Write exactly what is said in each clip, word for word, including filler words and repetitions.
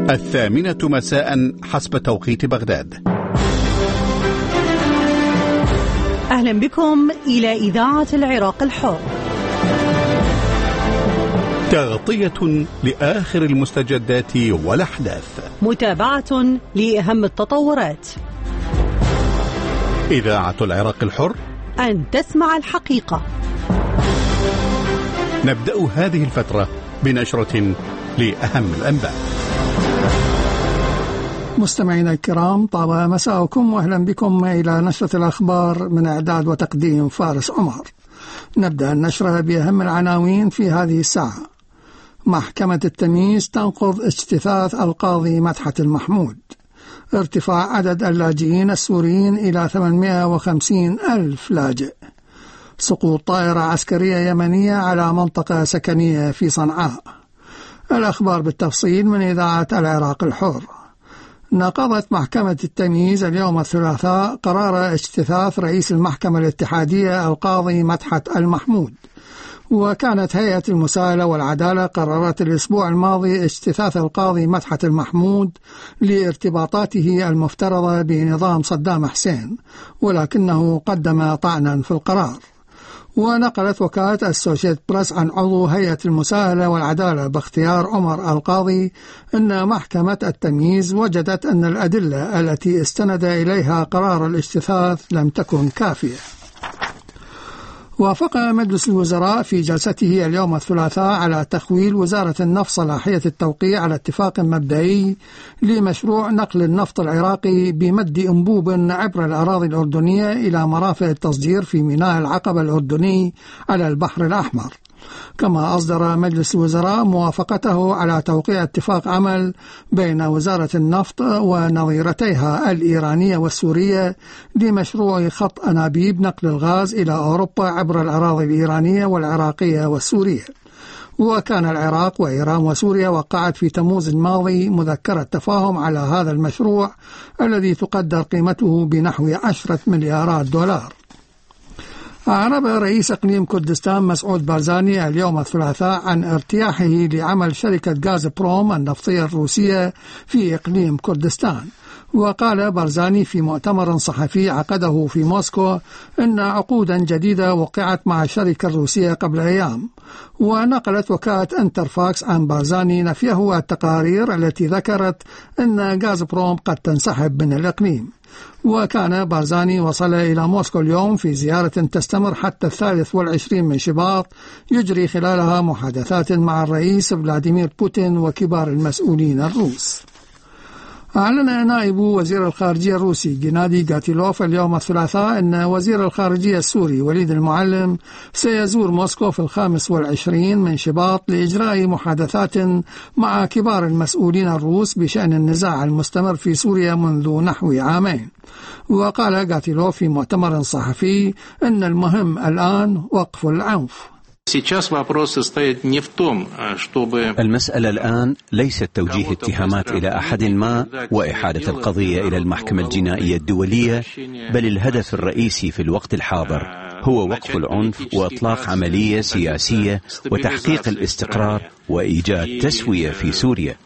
الثامنة مساء حسب توقيت بغداد. أهلا بكم إلى إذاعة العراق الحر. تغطية لآخر المستجدات والأحداث، متابعة لأهم التطورات. إذاعة العراق الحر، أن تسمع الحقيقة. نبدأ هذه الفترة بنشرة لأهم الأنباء. مستمعينا الكرام، طاب مساءكم وأهلا بكم إلى نشرة الأخبار من إعداد وتقديم فارس عمر. نبدأ النشرة بأهم العناوين في هذه الساعة. محكمة التمييز تنقض اجتثاث القاضي مدحت المحمود. ارتفاع عدد اللاجئين السوريين إلى ثمانمائة وخمسين ألف لاجئ. سقوط طائرة عسكرية يمنية على منطقة سكنية في صنعاء. الأخبار بالتفصيل من إذاعة العراق الحر. نقضت محكمة التمييز اليوم الثلاثاء قرار اجتثاث رئيس المحكمة الاتحادية القاضي مدحت المحمود. وكانت هيئة المساءلة والعدالة قررت الأسبوع الماضي اجتثاث القاضي مدحت المحمود لارتباطاته المفترضة بنظام صدام حسين، ولكنه قدم طعنا في القرار. ونقلت وكالة السوشيت بريس عن عضو هيئة المساءلة والعدالة باختيار عمر القاضي أن محكمة التمييز وجدت أن الأدلة التي استند إليها قرار الاجتثاث لم تكن كافية. وافق مجلس الوزراء في جلسته اليوم الثلاثاء على تخويل وزارة النفط صلاحية التوقيع على اتفاق مبدئي لمشروع نقل النفط العراقي بمد أنبوب عبر الأراضي الأردنية إلى مرافق التصدير في ميناء العقبة الأردني على البحر الأحمر. كما أصدر مجلس الوزراء موافقته على توقيع اتفاق عمل بين وزارة النفط ونظيرتيها الإيرانية والسورية لمشروع خط أنابيب نقل الغاز إلى أوروبا عبر الأراضي الإيرانية والعراقية والسورية. وكان العراق وإيران وسوريا وقعت في تموز الماضي مذكرة تفاهم على هذا المشروع الذي تقدر قيمته بنحو عشرة مليارات دولار. أعرب رئيس إقليم كردستان مسعود بارزاني اليوم الثلاثاء عن ارتياحه لعمل شركة غاز بروم النفطية الروسية في إقليم كردستان. وقال بارزاني في مؤتمر صحفي عقده في موسكو إن عقودا جديدة وقعت مع الشركة الروسية قبل أيام. ونقلت وكالة انترفاكس عن بارزاني نفيه التقارير التي ذكرت أن غاز بروم قد تنسحب من الإقليم. وكان بارزاني وصل إلى موسكو اليوم في زيارة تستمر حتى الثالث والعشرين من شباط يجري خلالها محادثات مع الرئيس فلاديمير بوتين وكبار المسؤولين الروس. أعلن نائب وزير الخارجية الروسي جنادي غاتيلوف اليوم الثلاثاء أن وزير الخارجية السوري وليد المعلم سيزور موسكو في الخامس والعشرين من شباط لإجراء محادثات مع كبار المسؤولين الروس بشأن النزاع المستمر في سوريا منذ نحو عامين. وقال غاتيلوف في مؤتمر صحفي أن المهم الآن وقف العنف. المسألة الآن ليست توجيه اتهامات إلى أحد ما وإحالة القضية إلى المحكمة الجنائية الدولية، بل الهدف الرئيسي في الوقت الحاضر هو وقف العنف وإطلاق عملية سياسية وتحقيق الاستقرار وإيجاد تسوية في سوريا.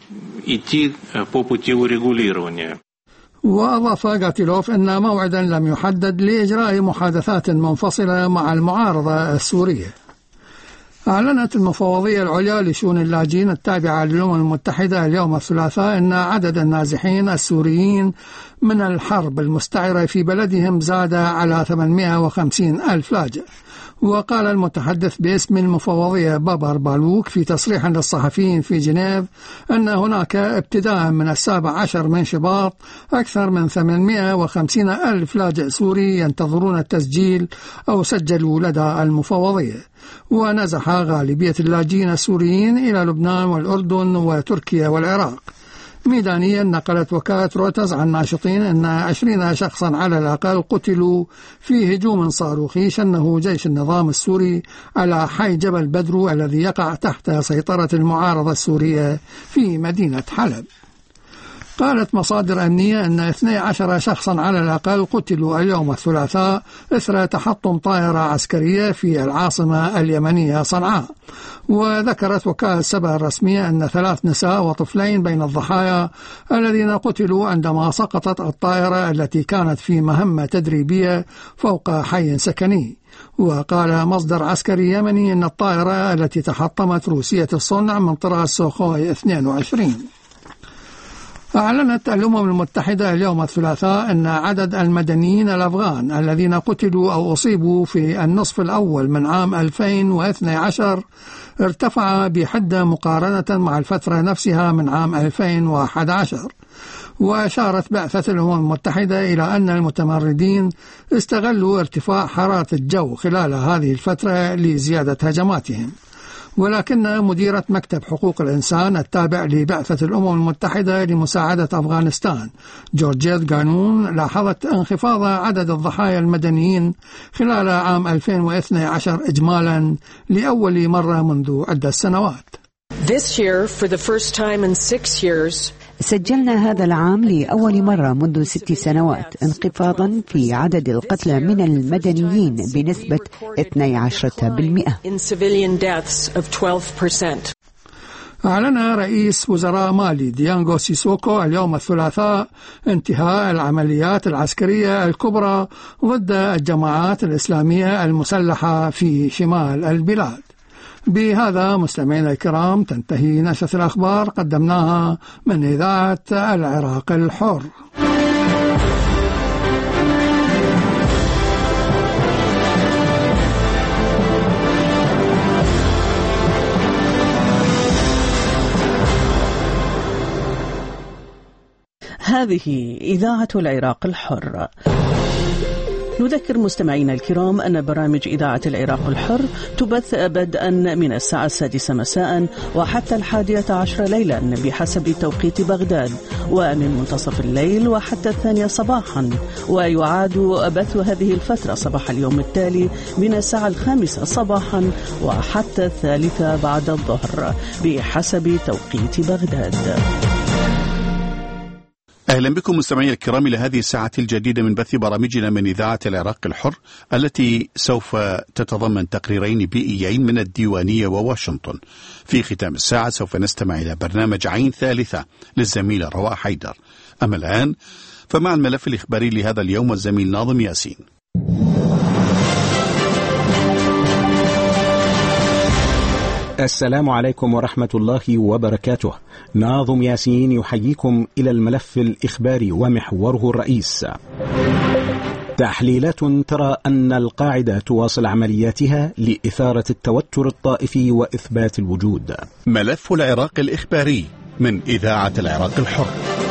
وأضاف غاتيلوف أن موعدا لم يحدد لإجراء محادثات منفصلة مع المعارضة السورية. أعلنت المفوضية العليا لشؤون اللاجئين التابعة للأمم المتحدة اليوم الثلاثاء أن عدد النازحين السوريين من الحرب المستعرة في بلدهم زاد على ثمانمائة وخمسين ألف لاجئ. وقال المتحدث باسم المفوضية بابر بالوك في تصريح للصحفيين في جنيف أن هناك ابتداء من السابع عشر من شباط أكثر من ثمانمائة وخمسين ألف لاجئ سوري ينتظرون التسجيل أو سجلوا لدى المفوضية. ونزح غالبية اللاجئين السوريين إلى لبنان والأردن وتركيا والعراق. ميدانيا نقلت وكالة رويترز عن ناشطين أن عشرين شخصا على الأقل قتلوا في هجوم صاروخي شنه جيش النظام السوري على حي جبل بدرو الذي يقع تحت سيطرة المعارضة السورية في مدينة حلب. قالت مصادر أمنية أن اثني عشر شخصا على الأقل قتلوا اليوم الثلاثاء إثر تحطم طائرة عسكرية في العاصمة اليمنية صنعاء. وذكرت وكالة سبأ الرسمية أن ثلاث نساء وطفلين بين الضحايا الذين قتلوا عندما سقطت الطائرة التي كانت في مهمة تدريبية فوق حي سكني. وقال مصدر عسكري يمني أن الطائرة التي تحطمت روسية الصنع من طراز سوخوي اثنين وعشرين. أعلنت الأمم المتحدة اليوم الثلاثاء أن عدد المدنيين الأفغان الذين قتلوا أو أصيبوا في النصف الأول من عام ألفين واثني عشر ارتفع بحدة مقارنة مع الفترة نفسها من عام ألفين وأحد عشر. وأشارت بعثة الأمم المتحدة إلى أن المتمردين استغلوا ارتفاع حرارة الجو خلال هذه الفترة لزيادة هجماتهم. ولكن مديرة مكتب حقوق الإنسان التابع لبعثة الأمم المتحدة لمساعدة أفغانستان جورجيت قانون لاحظت انخفاض عدد الضحايا المدنيين خلال عام ألفين واثني عشر إجمالا لأول مرة منذ عدة سنوات. This year, for the first time in six years, سجلنا هذا العام لأول مرة منذ ست سنوات انخفاضا في عدد القتلى من المدنيين بنسبة اثني عشر بالمئة. أعلن رئيس وزراء مالي ديانغو سيسوكو اليوم الثلاثاء انتهاء العمليات العسكرية الكبرى ضد الجماعات الإسلامية المسلحة في شمال البلاد. بهذا مستمعينا الكرام تنتهي نشرة الأخبار قدمناها من إذاعة العراق الحر. هذه إذاعة العراق الحر. نذكر مستمعينا الكرام أن برامج إذاعة العراق الحر تبث بدءا من الساعة السادسة مساء وحتى الحادية عشر ليلا بحسب توقيت بغداد، ومن منتصف الليل وحتى الثانية صباحا، ويعاد بث هذه الفترة صباح اليوم التالي من الساعة الخامسة صباحا وحتى الثالثة بعد الظهر بحسب توقيت بغداد. أهلا بكم مستمعي الكرام إلى هذه الساعة الجديدة من بث برامجنا من إذاعة العراق الحر، التي سوف تتضمن تقريرين بيئيين من الديوانية وواشنطن. في ختام الساعة سوف نستمع إلى برنامج عين ثالثة للزميلة رواء حيدر. أما الآن فمع الملف الإخباري لهذا اليوم والزميل ناظم ياسين. السلام عليكم ورحمة الله وبركاته. ناظم ياسين يحييكم إلى الملف الإخباري ومحوره الرئيس. تحليلات ترى أن القاعدة تواصل عملياتها لإثارة التوتر الطائفي وإثبات الوجود. ملف العراق الإخباري من إذاعة العراق الحر.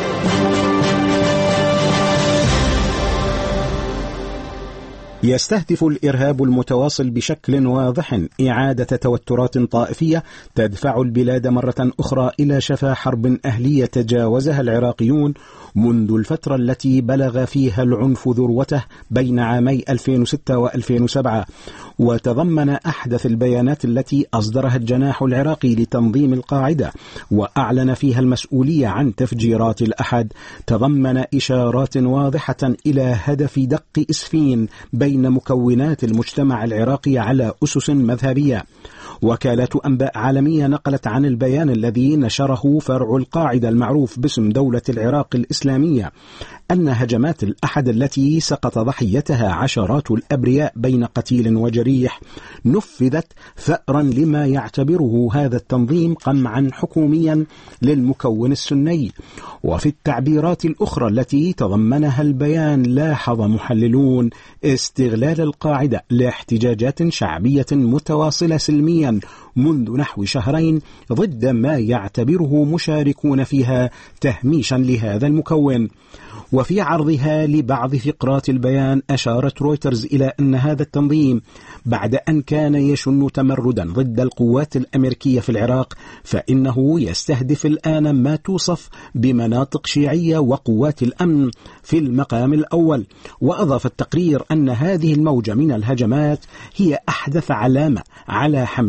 يستهدف الإرهاب المتواصل بشكل واضح إعادة توترات طائفية تدفع البلاد مرة أخرى إلى شفا حرب أهلية تجاوزها العراقيون منذ الفترة التي بلغ فيها العنف ذروته بين عامي ألفين وستة وألفين وسبعة. وتضمن أحدث البيانات التي أصدرها الجناح العراقي لتنظيم القاعدة وأعلن فيها المسؤولية عن تفجيرات الأحد، تضمن إشارات واضحة إلى هدف دق إسفين بين مكونات المجتمع العراقي على أسس مذهبية. وكالة أنباء عالمية نقلت عن البيان الذي نشره فرع القاعدة المعروف باسم دولة العراق الإسلامية أن هجمات الأحد التي سقط ضحيتها عشرات الأبرياء بين قتيل وجريح نفذت ثأرا لما يعتبره هذا التنظيم قمعا حكوميا للمكون السني. وفي التعبيرات الأخرى التي تضمنها البيان لاحظ محللون استغلال القاعدة لاحتجاجات شعبية متواصلة سلميا منذ نحو شهرين ضد ما يعتبره مشاركون فيها تهميشا لهذا المكون. وفي عرضها لبعض فقرات البيان أشارت رويترز إلى أن هذا التنظيم بعد أن كان يشن تمردا ضد القوات الأمريكية في العراق فإنه يستهدف الآن ما توصف بمناطق شيعية وقوات الأمن في المقام الأول. وأضاف التقرير أن هذه الموجة من الهجمات هي أحدث علامة على حملة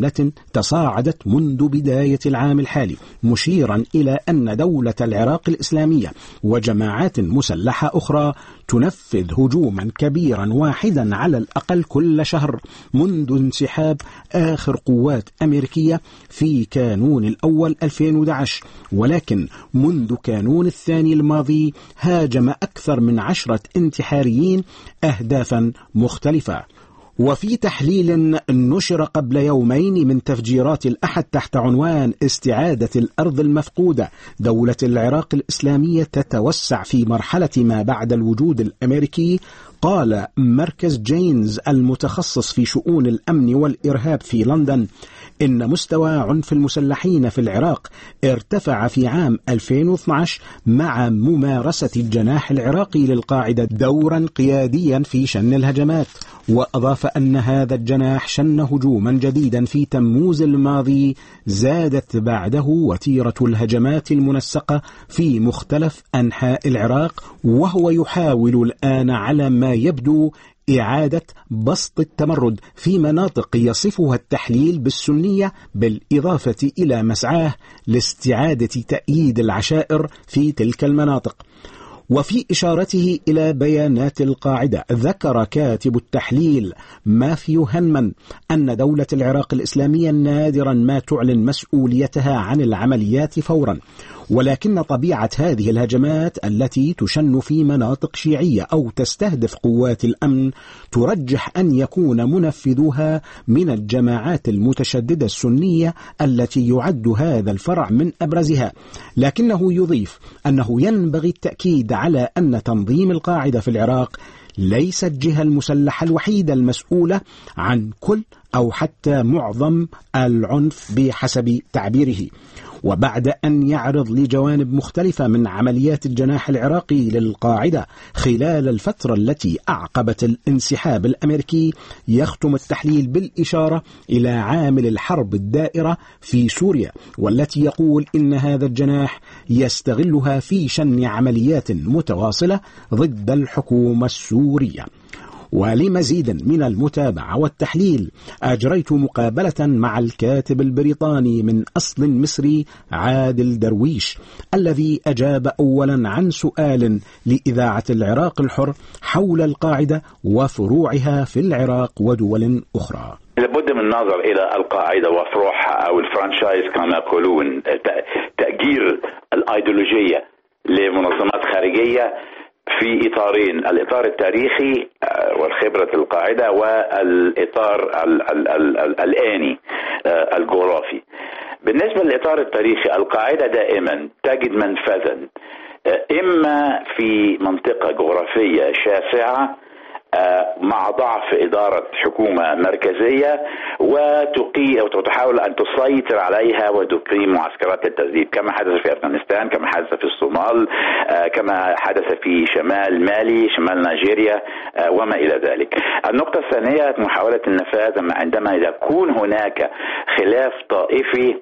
كبيرة تصاعدت منذ بداية العام الحالي، مشيرا إلى أن دولة العراق الإسلامية وجماعات مسلحة أخرى تنفذ هجوما كبيرا واحدا على الأقل كل شهر منذ انسحاب آخر قوات أمريكية في كانون الأول ألفين وأحد عشر، ولكن منذ كانون الثاني الماضي هاجم أكثر من عشرة انتحاريين أهدافا مختلفة. وفي تحليل نشر قبل يومين من تفجيرات الأحد تحت عنوان استعادة الأرض المفقودة، دولة العراق الإسلامية تتوسع في مرحلة ما بعد الوجود الأمريكي، قال مركز جينز المتخصص في شؤون الأمن والإرهاب في لندن إن مستوى عنف المسلحين في العراق ارتفع في عام ألفين واثني عشر مع ممارسة الجناح العراقي للقاعدة دورا قياديا في شن الهجمات. وأضاف أن هذا الجناح شن هجوما جديدا في تموز الماضي زادت بعده وتيرة الهجمات المنسقة في مختلف أنحاء العراق، وهو يحاول الآن على ما يبدو إعادة بسط التمرد في مناطق يصفها التحليل بالسنية، بالإضافة إلى مسعاه لاستعادة تأييد العشائر في تلك المناطق. وفي إشارته إلى بيانات القاعدة ذكر كاتب التحليل ماثيو هنمان أن دولة العراق الإسلامية نادرا ما تعلن مسؤوليتها عن العمليات فورا، ولكن طبيعة هذه الهجمات التي تشن في مناطق شيعية أو تستهدف قوات الأمن ترجح أن يكون منفذوها من الجماعات المتشددة السنية التي يعد هذا الفرع من أبرزها. لكنه يضيف أنه ينبغي التأكيد على أن تنظيم القاعدة في العراق ليس الجهة المسلحة الوحيدة المسؤولة عن كل أو حتى معظم العنف بحسب تعبيره. وبعد أن يعرض لجوانب مختلفة من عمليات الجناح العراقي للقاعدة خلال الفترة التي أعقبت الانسحاب الأمريكي، يختم التحليل بالإشارة إلى عامل الحرب الدائرة في سوريا، والتي يقول إن هذا الجناح يستغلها في شن عمليات متواصلة ضد الحكومة السورية. ولمزيد من المتابعة والتحليل أجريت مقابلة مع الكاتب البريطاني من أصل مصري عادل درويش، الذي أجاب أولا عن سؤال لإذاعة العراق الحر حول القاعدة وفروعها في العراق ودول أخرى. لابد من النظر إلى القاعدة وفروعها أو الفرانشايز كما يقولون، تأجير الأيديولوجية لمنظمات خارجية في إطارين: الإطار التاريخي والخبرة القاعدة، والإطار ال ال ال ال الآني الجغرافي. بالنسبة للإطار التاريخي، القاعدة دائما تجد منفذا إما في منطقة جغرافية شاسعة مع ضعف إدارة حكومة مركزية وتقي أو تحاول أن تسيطر عليها وتقيم معسكرات التهذيب، كما حدث في أفغانستان، كما حدث في الصومال، كما حدث في شمال مالي، شمال نيجيريا، وما إلى ذلك. النقطة الثانية محاولة النفاذ عندما يكون هناك خلاف طائفي،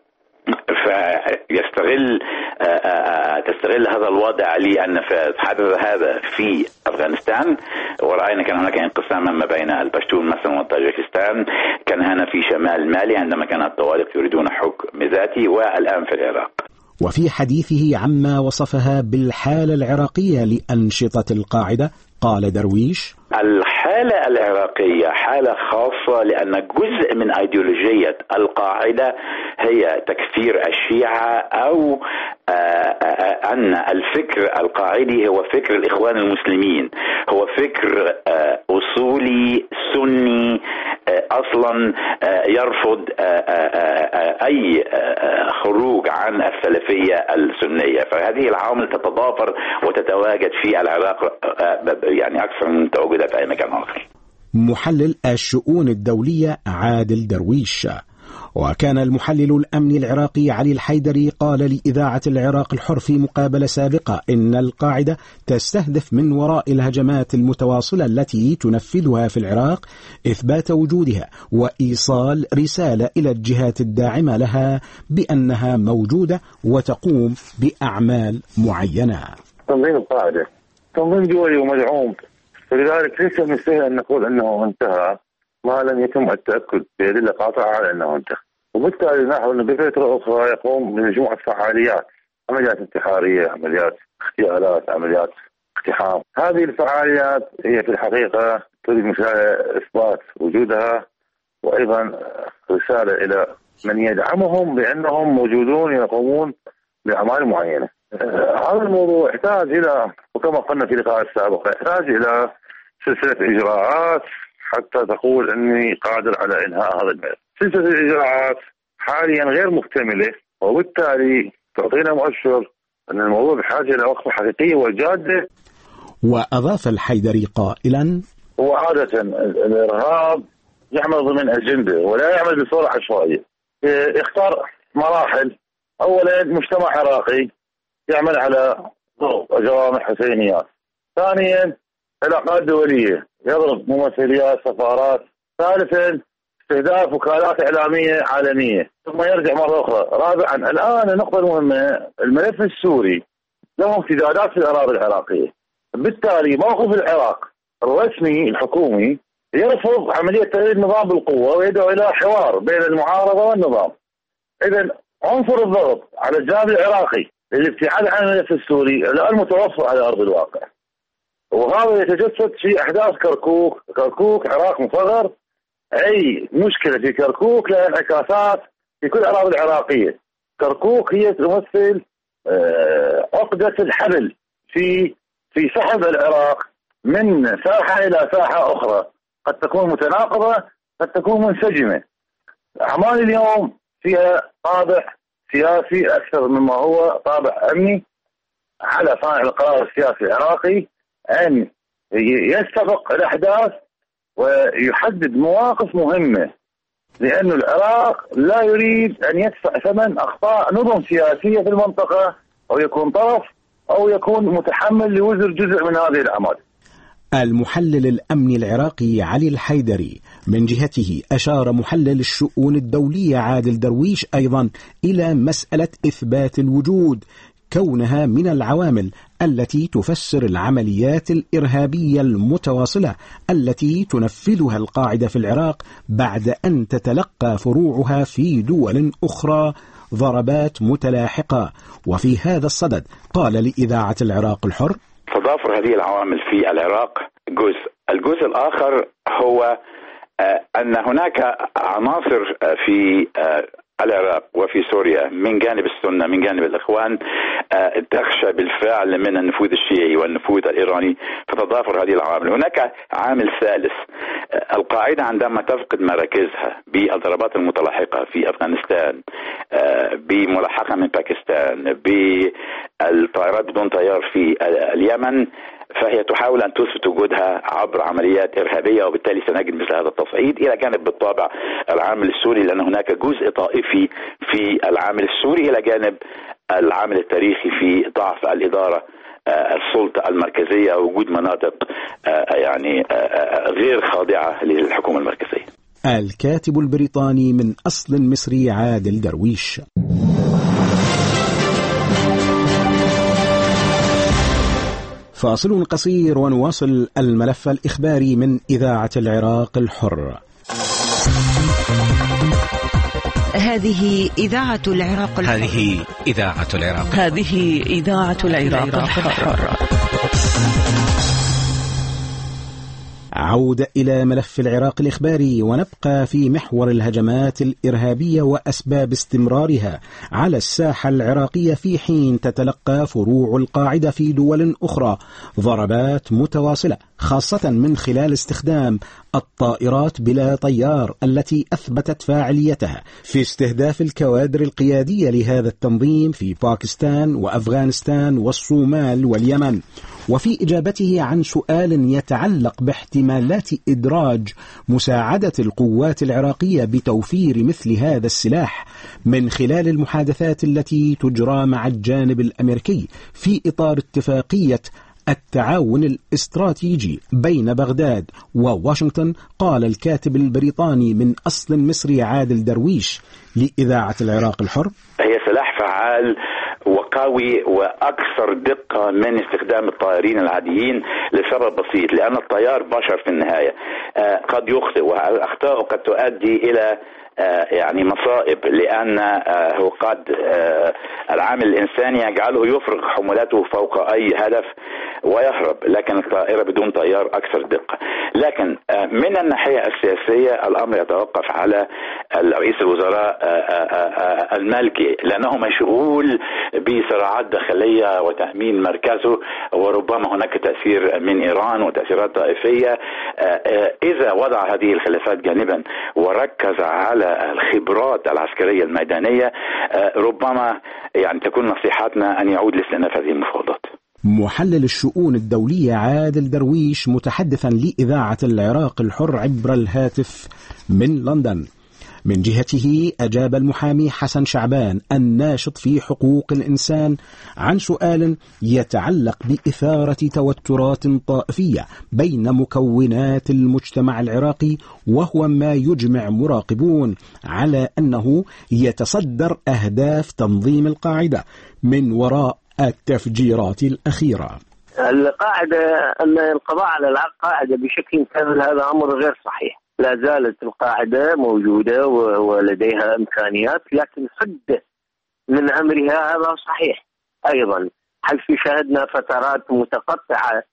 فيستغل تستغل هذا الوضع للنفاذ. حدث هذا في أفغانستان، ورأينا كان هناك انقساما ما بين البشتون مثلا وطاجيكستان، كان هنا في شمال مالي عندما كان الطوالق يريدون حكم ذاتي، والآن في العراق. وفي حديثه عما وصفها بالحالة العراقية لأنشطة القاعدة قال درويش: الحالة العراقية حالة خاصة، لأن جزء من أيديولوجية القاعدة هي تكفير الشيعة، أو أن الفكر القاعدي هو فكر الإخوان المسلمين، هو فكر أصولي سني أصلا يرفض أي خروج عن السلفية السنية. فهذه العوامل تتضافر وتتواجد في العراق يعني أكثر من تواجدها في أي مكان آخر. محلل الشؤون الدولية عادل درويش. وكان المحلل الأمني العراقي علي الحيدري قال لإذاعة العراق الحر في مقابلة سابقة إن القاعدة تستهدف من وراء الهجمات المتواصلة التي تنفذها في العراق إثبات وجودها وإيصال رسالة إلى الجهات الداعمة لها بأنها موجودة وتقوم بأعمال معينة. تنظيم القاعدة تنظيم دولي ومدعوم، فلذلك ليس من السهل أن نقول أنه انتهى ما لم يتم التأكد بأدلة قاطعة على أنه انتخب، وبالتالي نحن أن بفترة أخرى يقوم بمجموعة فعاليات، عمليات انتحارية، عمليات اغتيالات، عمليات اقتحام. هذه الفعاليات هي في الحقيقة تريد من خلالها إثبات وجودها، وأيضا رسالة إلى من يدعمهم بأنهم موجودون يقومون بأعمال معينة. هذا الموضوع يحتاج إلى، وكما قلنا في اللقاء السابق، يحتاج إلى سلسلة إجراءات حتى تقول أني قادر على إنهاء هذا الملف. سلسلة الإجراءات حاليا غير مكتملة، وبالتالي تعطينا مؤشر أن الموضوع بحاجة إلى وقفة حقيقية وجادة. وأضاف الحيدري قائلا: هو عادة الإرهاب يعمل ضمن أجندة ولا يعمل بصورة عشوائية، يختار مراحل. أولا مجتمع عراقي يعمل على ضوء جوامع حسينيات، ثانيا علاقات دولية يضرب ممثليات سفارات، ثالثا استهداف وكالات إعلامية عالمية، ثم يرجع مرة أخرى. رابعا الآن النقطة المهمة، الملف السوري له امتدادات في الأراضي العراقية، بالتالي موقف العراق الرسمي الحكومي يرفض عملية تغيير النظام بالقوة ويدعو إلى حوار بين المعارضة والنظام. إذن عنصر الضغط على الجانب العراقي للابتعاد عن الملف السوري الآن متوفر على أرض الواقع، وهذا يتجسد في أحداث كركوك. كركوك عراق مصغر، أي مشكلة في كركوك لها انعكاسات في كل الأراضي العراقية. كركوك هي تمثل عقدة الحبل في في سحب العراق من ساحة إلى ساحة أخرى، قد تكون متناقضة، قد تكون منسجمة. أعمال اليوم فيها طابع سياسي أكثر مما هو طابع أمني، على صانع القرار السياسي العراقي أن يستبق الأحداث ويحدد مواقف مهمة، لأن العراق لا يريد أن يدفع ثمن أخطاء نظم سياسية في المنطقة، أو يكون طرف أو يكون متحمل لوزر جزء من هذه الأعمال. المحلل الأمني العراقي علي الحيدري من جهته أشار محلل الشؤون الدولية عادل درويش أيضا إلى مسألة إثبات الوجود، كونها من العوامل التي تفسر العمليات الإرهابية المتواصلة التي تنفذها القاعدة في العراق بعد أن تتلقى فروعها في دول أخرى ضربات متلاحقة. وفي هذا الصدد قال لإذاعة العراق الحر: تضافر هذه العوامل في العراق جزء، الجزء الآخر هو أن هناك عناصر في العراق وفي سوريا من جانب السنة من جانب الإخوان تخشى بالفعل من النفوذ الشيعي والنفوذ الإيراني، فتضافر هذه العوامل. هناك عامل ثالث، القاعدة عندما تفقد مراكزها بالضربات المتلاحقة في أفغانستان، بملاحقة من باكستان، بالطائرات بدون طيار في اليمن، فهي تحاول أن تثبت وجودها عبر عمليات إرهابية، وبالتالي سنجد مثل هذا التصعيد إلى جانب بالطبع العامل السوري، لأن هناك جزء طائفي في العامل السوري إلى جانب العامل التاريخي في ضعف الإدارة السلطة المركزية، وجود مناطق يعني غير خاضعة للحكومة المركزية. الكاتب البريطاني من أصل مصري عادل درويش. فاصل قصير ونواصل الملف الإخباري من إذاعة العراق الحر. هذه إذاعة العراق الحر. هذه إذاعة العراق هذه إذاعة العراق الحر. عودة إلى ملف العراق الإخباري، ونبقى في محور الهجمات الإرهابية وأسباب استمرارها على الساحة العراقية، في حين تتلقى فروع القاعدة في دول أخرى ضربات متواصلة، خاصة من خلال استخدام الطائرات بلا طيار التي أثبتت فاعليتها في استهداف الكوادر القيادية لهذا التنظيم في باكستان وأفغانستان والصومال واليمن. وفي إجابته عن سؤال يتعلق باحتمالات إدراج مساعدة القوات العراقية بتوفير مثل هذا السلاح من خلال المحادثات التي تجرى مع الجانب الأمريكي في إطار اتفاقية التعاون الاستراتيجي بين بغداد وواشنطن، قال الكاتب البريطاني من أصل مصري عادل درويش لإذاعة العراق الحر: هي سلاح فعال وقوي وأكثر دقة من استخدام الطائرين العاديين لسبب بسيط، لأن الطيار بشر في النهاية قد يخطئ، والأخطاء قد تؤدي إلى يعني مصائب، لأن هو قد العامل الإنساني يجعله يفرغ حمولاته فوق أي هدف ويهرب، لكن الطائرة بدون طيار أكثر دقة. لكن من الناحية السياسية الأمر يتوقف على رئيس الوزراء المالكي، لأنه مشغول بصراعات داخلية وتأمين مركزه، وربما هناك تأثير من إيران وتأثيرات طائفية. إذا وضع هذه الخلافات جانبا وركز على الخبرات العسكرية الميدانية، ربما يعني تكون نصيحتنا أن يعود لاستئناف هذه المفاوضات. محلل الشؤون الدولية عادل درويش متحدثا لإذاعة العراق الحر عبر الهاتف من لندن. من جهته أجاب المحامي حسن شعبان الناشط في حقوق الإنسان عن سؤال يتعلق بإثارة توترات طائفية بين مكونات المجتمع العراقي، وهو ما يجمع مراقبون على أنه يتصدر أهداف تنظيم القاعدة من وراء التفجيرات الأخيرة. القاعدة أن القضاء على القاعدة بشكل كامل هذا أمر غير صحيح. لا زالت القاعدة موجودة ولديها إمكانيات، لكن حد من أمرها هذا صحيح أيضا، حيث شاهدنا فترات متقطعة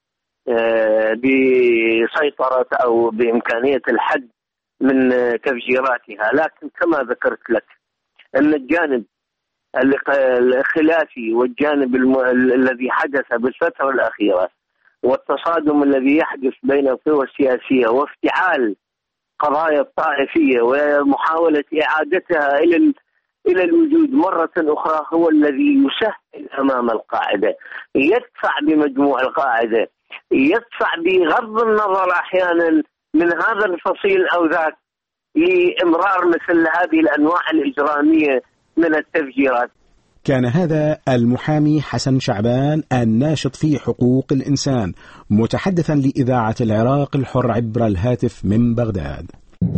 بسيطرة أو بإمكانية الحد من تفجيراتها. لكن كما ذكرت لك أن الجانب الخلافي والجانب الم... الذي حدث بالفترة الأخيرة والتصادم الذي يحدث بين القوى السياسية وافتعال قضايا الطائفية ومحاولة إعادتها إلى ال... إلى الوجود مرة أخرى هو الذي يسهل أمام القاعدة، يدفع بمجموع القاعدة، يدفع بغض النظر أحيانا من هذا الفصيل أو ذاك لإمرار مثل هذه الأنواع الإجرامية من التفجيرات. كان هذا المحامي حسن شعبان الناشط في حقوق الإنسان متحدثا لإذاعة العراق الحر عبر الهاتف من بغداد.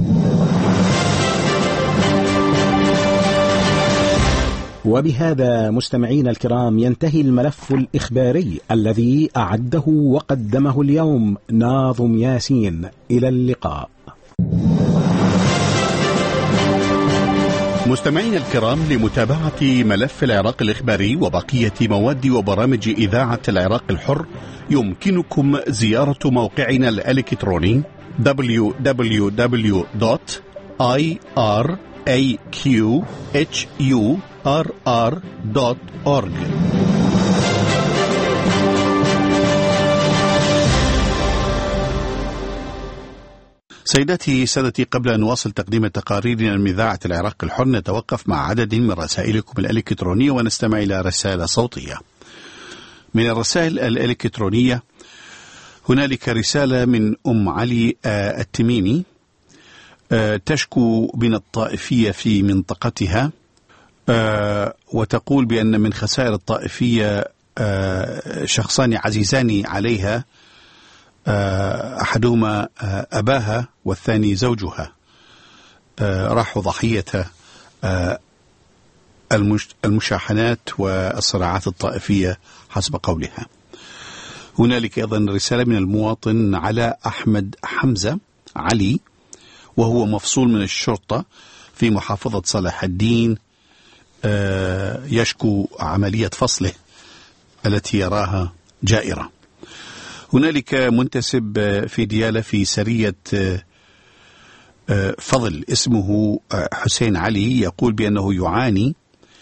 وبهذا مستمعين الكرام ينتهي الملف الإخباري الذي أعده وقدمه اليوم ناظم ياسين. إلى اللقاء. مستمعين الكرام، لمتابعة ملف العراق الإخباري وبقية مواد وبرامج إذاعة العراق الحر يمكنكم زيارة موقعنا الإلكتروني دبليو دبليو دبليو دوت آي آر إيه كيو إتش يو آر آر دوت أورج. سيداتي سادتي، قبل أن نواصل تقديم تقاريرنا من إذاعة العراق الحر نتوقف مع عدد من رسائلكم الإلكترونية ونستمع إلى رسالة صوتية. من الرسائل الإلكترونية هنالك رسالة من أم علي التميمي تشكو من الطائفية في منطقتها، وتقول بأن من خسائر الطائفية شخصان عزيزان عليها، أحدهما أباها والثاني زوجها، راحوا ضحية المشاحنات والصراعات الطائفية حسب قولها. هنالك أيضا رسالة من المواطن علاء أحمد حمزة علي، وهو مفصول من الشرطة في محافظة صلاح الدين، يشكو عملية فصله التي يراها جائرة. هنالك منتسب في ديالى في سرية فضل اسمه حسين علي، يقول بأنه يعاني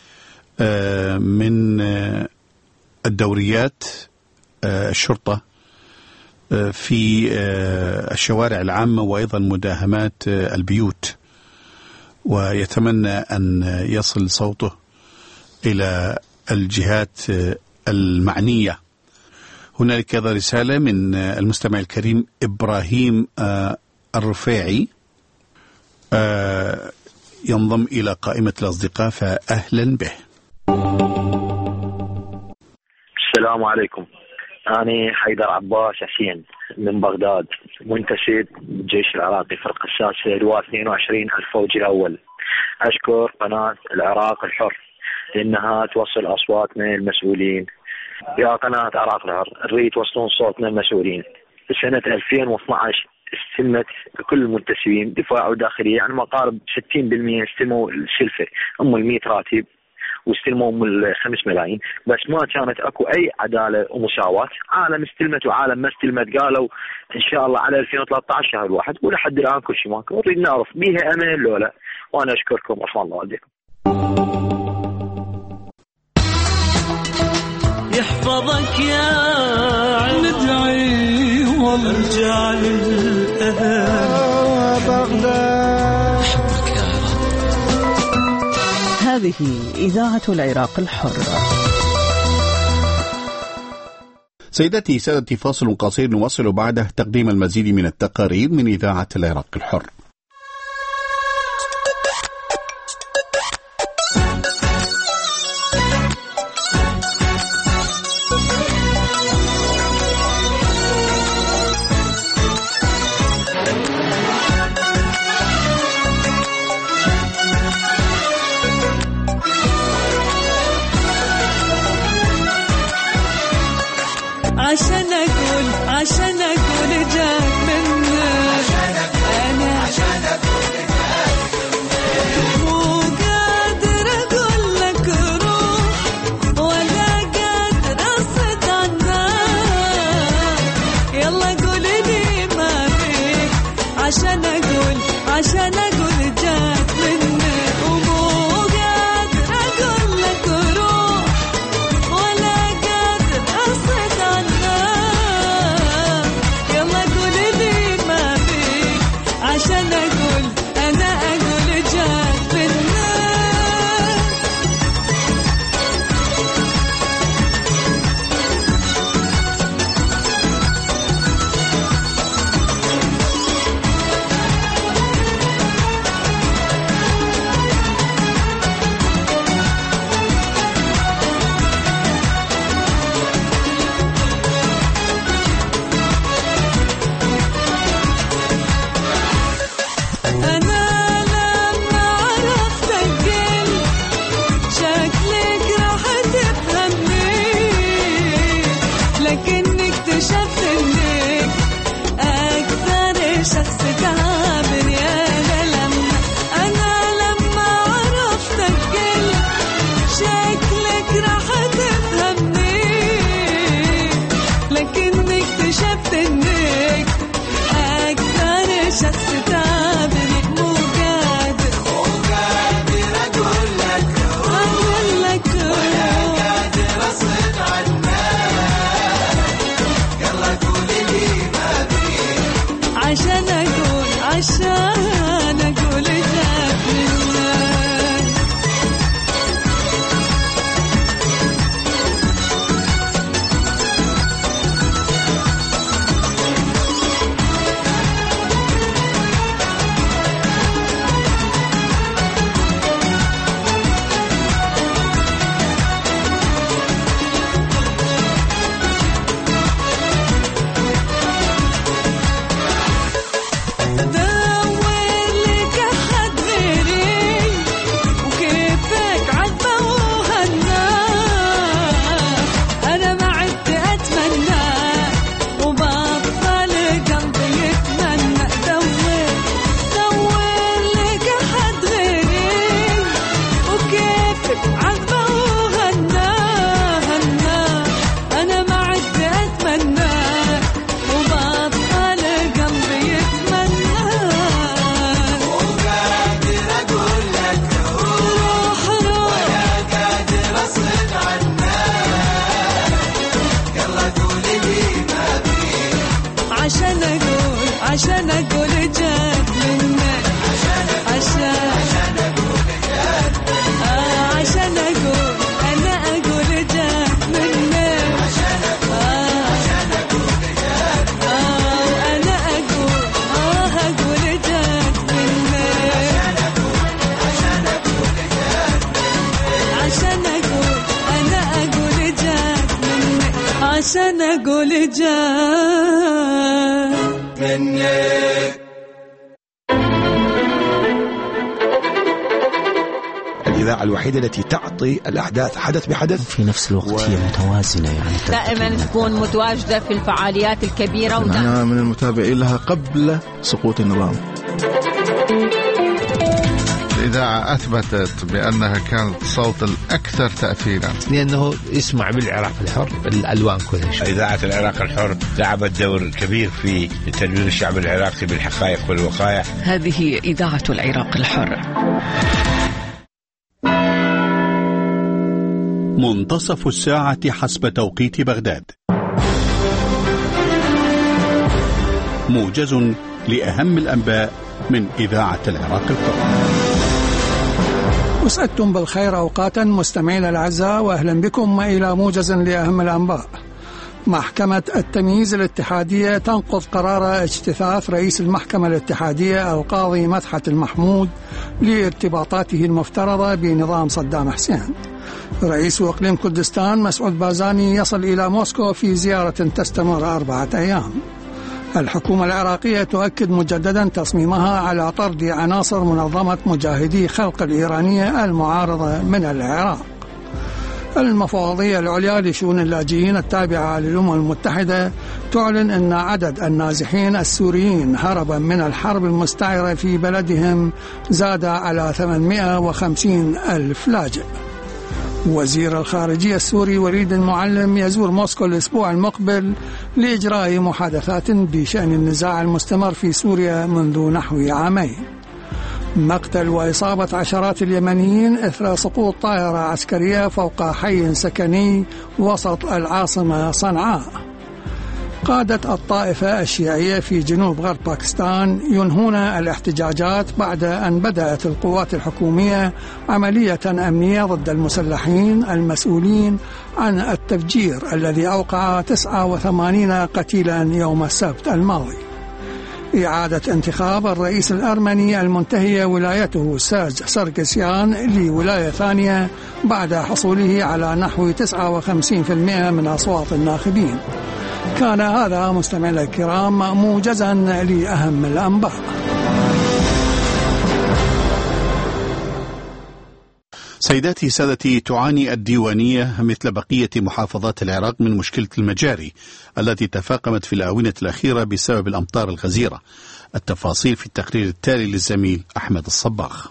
من الدوريات الشرطة في الشوارع العامة وأيضا مداهمات البيوت، ويتمنى أن يصل صوته إلى الجهات المعنية. هنالك أيضا رسالة من المستمع الكريم إبراهيم الرفيعي، ينضم إلى قائمة الأصدقاء، فأهلا به. السلام عليكم، أنا حيدر عباس حسين من بغداد، منتسب الجيش العراقي فرقة السادسة لواء اثنين وعشرين الفوج الأول. أشكر قناة العراق الحر إنها توصل أصواتنا المسؤولين. يا قناة عراق الحر نريد توصلون صوتنا المسؤولين. سنة ألفين واثني عشر استلمت كل المنتسبين دفاع وداخلية يعني ما قارب ستين بالمئة استلموا السلفة أم المئة راتب واستلموا أم الخمس ملايين، بس ما كانت أكو أي عدالة ومساواة. عالم استلمت وعالم ما استلمت قالوا إن شاء الله على ألفين وثلاثة عشر شهر واحد، ولحد الآن كل شيء ماكو. نريد نعرف بيها أمل لو لا. وأنا أشكركم وأسمع الله عليكم. يحفظك يا ندعي وارجع للأهل بغداد. هذه إذاعة العراق الحر. سيداتي سادتي، فاصل قصير نواصل بعده تقديم المزيد من التقارير من إذاعة العراق الحر. عشان أقول عشان أقول جاك منك أنا عشان أقول جاك منك مو قادر أقول لك روح ولا قادر أصد عنك. يلا قول لي ما فيك عشان أقول عشان أقول جاك منك ومو قادر أقول لك روح ولا قادر أصد عنك. عشان أقول أنا أقول جاك منك. عشان أقول جاك منك عشان عشان أقول جاك آه عشان أقول أنا أقول جاك منك عشان أقول عشان أقول جاك آه وأنا أقول آه أقول جاك منك عشان أقول عشان أقول جاك عشان أقول أنا أقول جاك منك عشان أقول جاك الإذاعة الإذاعة الوحيدة التي تعطي الأحداث حدث بحدث في نفس الوقت و... هي متوازنة، يعني دائما تكون متواجدة في الفعاليات الكبيرة. أنا من المتابعين لها قبل سقوط النظام. الإذاعة أثبتت بأنها كانت صوت الأكثر تأثيرا، لأنه يسمع بالعراق الحر الألوان كل شيء. إذاعة العراق الحر لعبت دور كبير في تدوير الشعب العراقي بالحقائق والوقائع. هذه إذاعة العراق الحر. منتصف الساعة حسب توقيت بغداد. موجز لأهم الأنباء من إذاعة العراق الحر. أسعدتم بالخير أوقاتا مستمعين الأعزاء، وأهلا بكم إلى موجز لأهم الأنباء. محكمة التمييز الاتحادية تنقض قرار اجتثاث رئيس المحكمة الاتحادية القاضي مدحت المحمود لارتباطاته المفترضة بنظام صدام حسين. رئيس إقليم كردستان مسعود بازاني يصل إلى موسكو في زيارة تستمر أربعة أيام. الحكومة العراقية تؤكد مجددا تصميمها على طرد عناصر منظمة مجاهدي خلق الإيرانية المعارضة من العراق. المفوضية العليا لشؤون اللاجئين التابعة للأمم المتحدة تعلن أن عدد النازحين السوريين هربا من الحرب المستعرة في بلدهم زاد على ثمانمائة وخمسين ألف لاجئ. وزير الخارجية السوري وليد المعلم يزور موسكو الأسبوع المقبل لإجراء محادثات بشأن النزاع المستمر في سوريا منذ نحو عامين. مقتل وإصابة عشرات اليمنيين إثر سقوط طائرة عسكرية فوق حي سكني وسط العاصمة صنعاء. قادة الطائفة الشيعية في جنوب غرب باكستان ينهون الاحتجاجات بعد أن بدأت القوات الحكومية عملية أمنية ضد المسلحين المسؤولين عن التفجير الذي أوقع تسعة وثمانين قتيلا يوم السبت الماضي. إعادة انتخاب الرئيس الأرمني المنتهية ولايته ساج سركسيان لولاية ثانية بعد حصوله على نحو تسعة وخمسين بالمئة من أصوات الناخبين. كان هذا مستمعينا الكرام موجزا لأهم الأنباء. سيداتي سادتي، تعاني الديوانية مثل بقية محافظات العراق من مشكلة المجاري التي تفاقمت في الآونة الأخيرة بسبب الأمطار الغزيرة. التفاصيل في التقرير التالي للزميل أحمد الصباغ.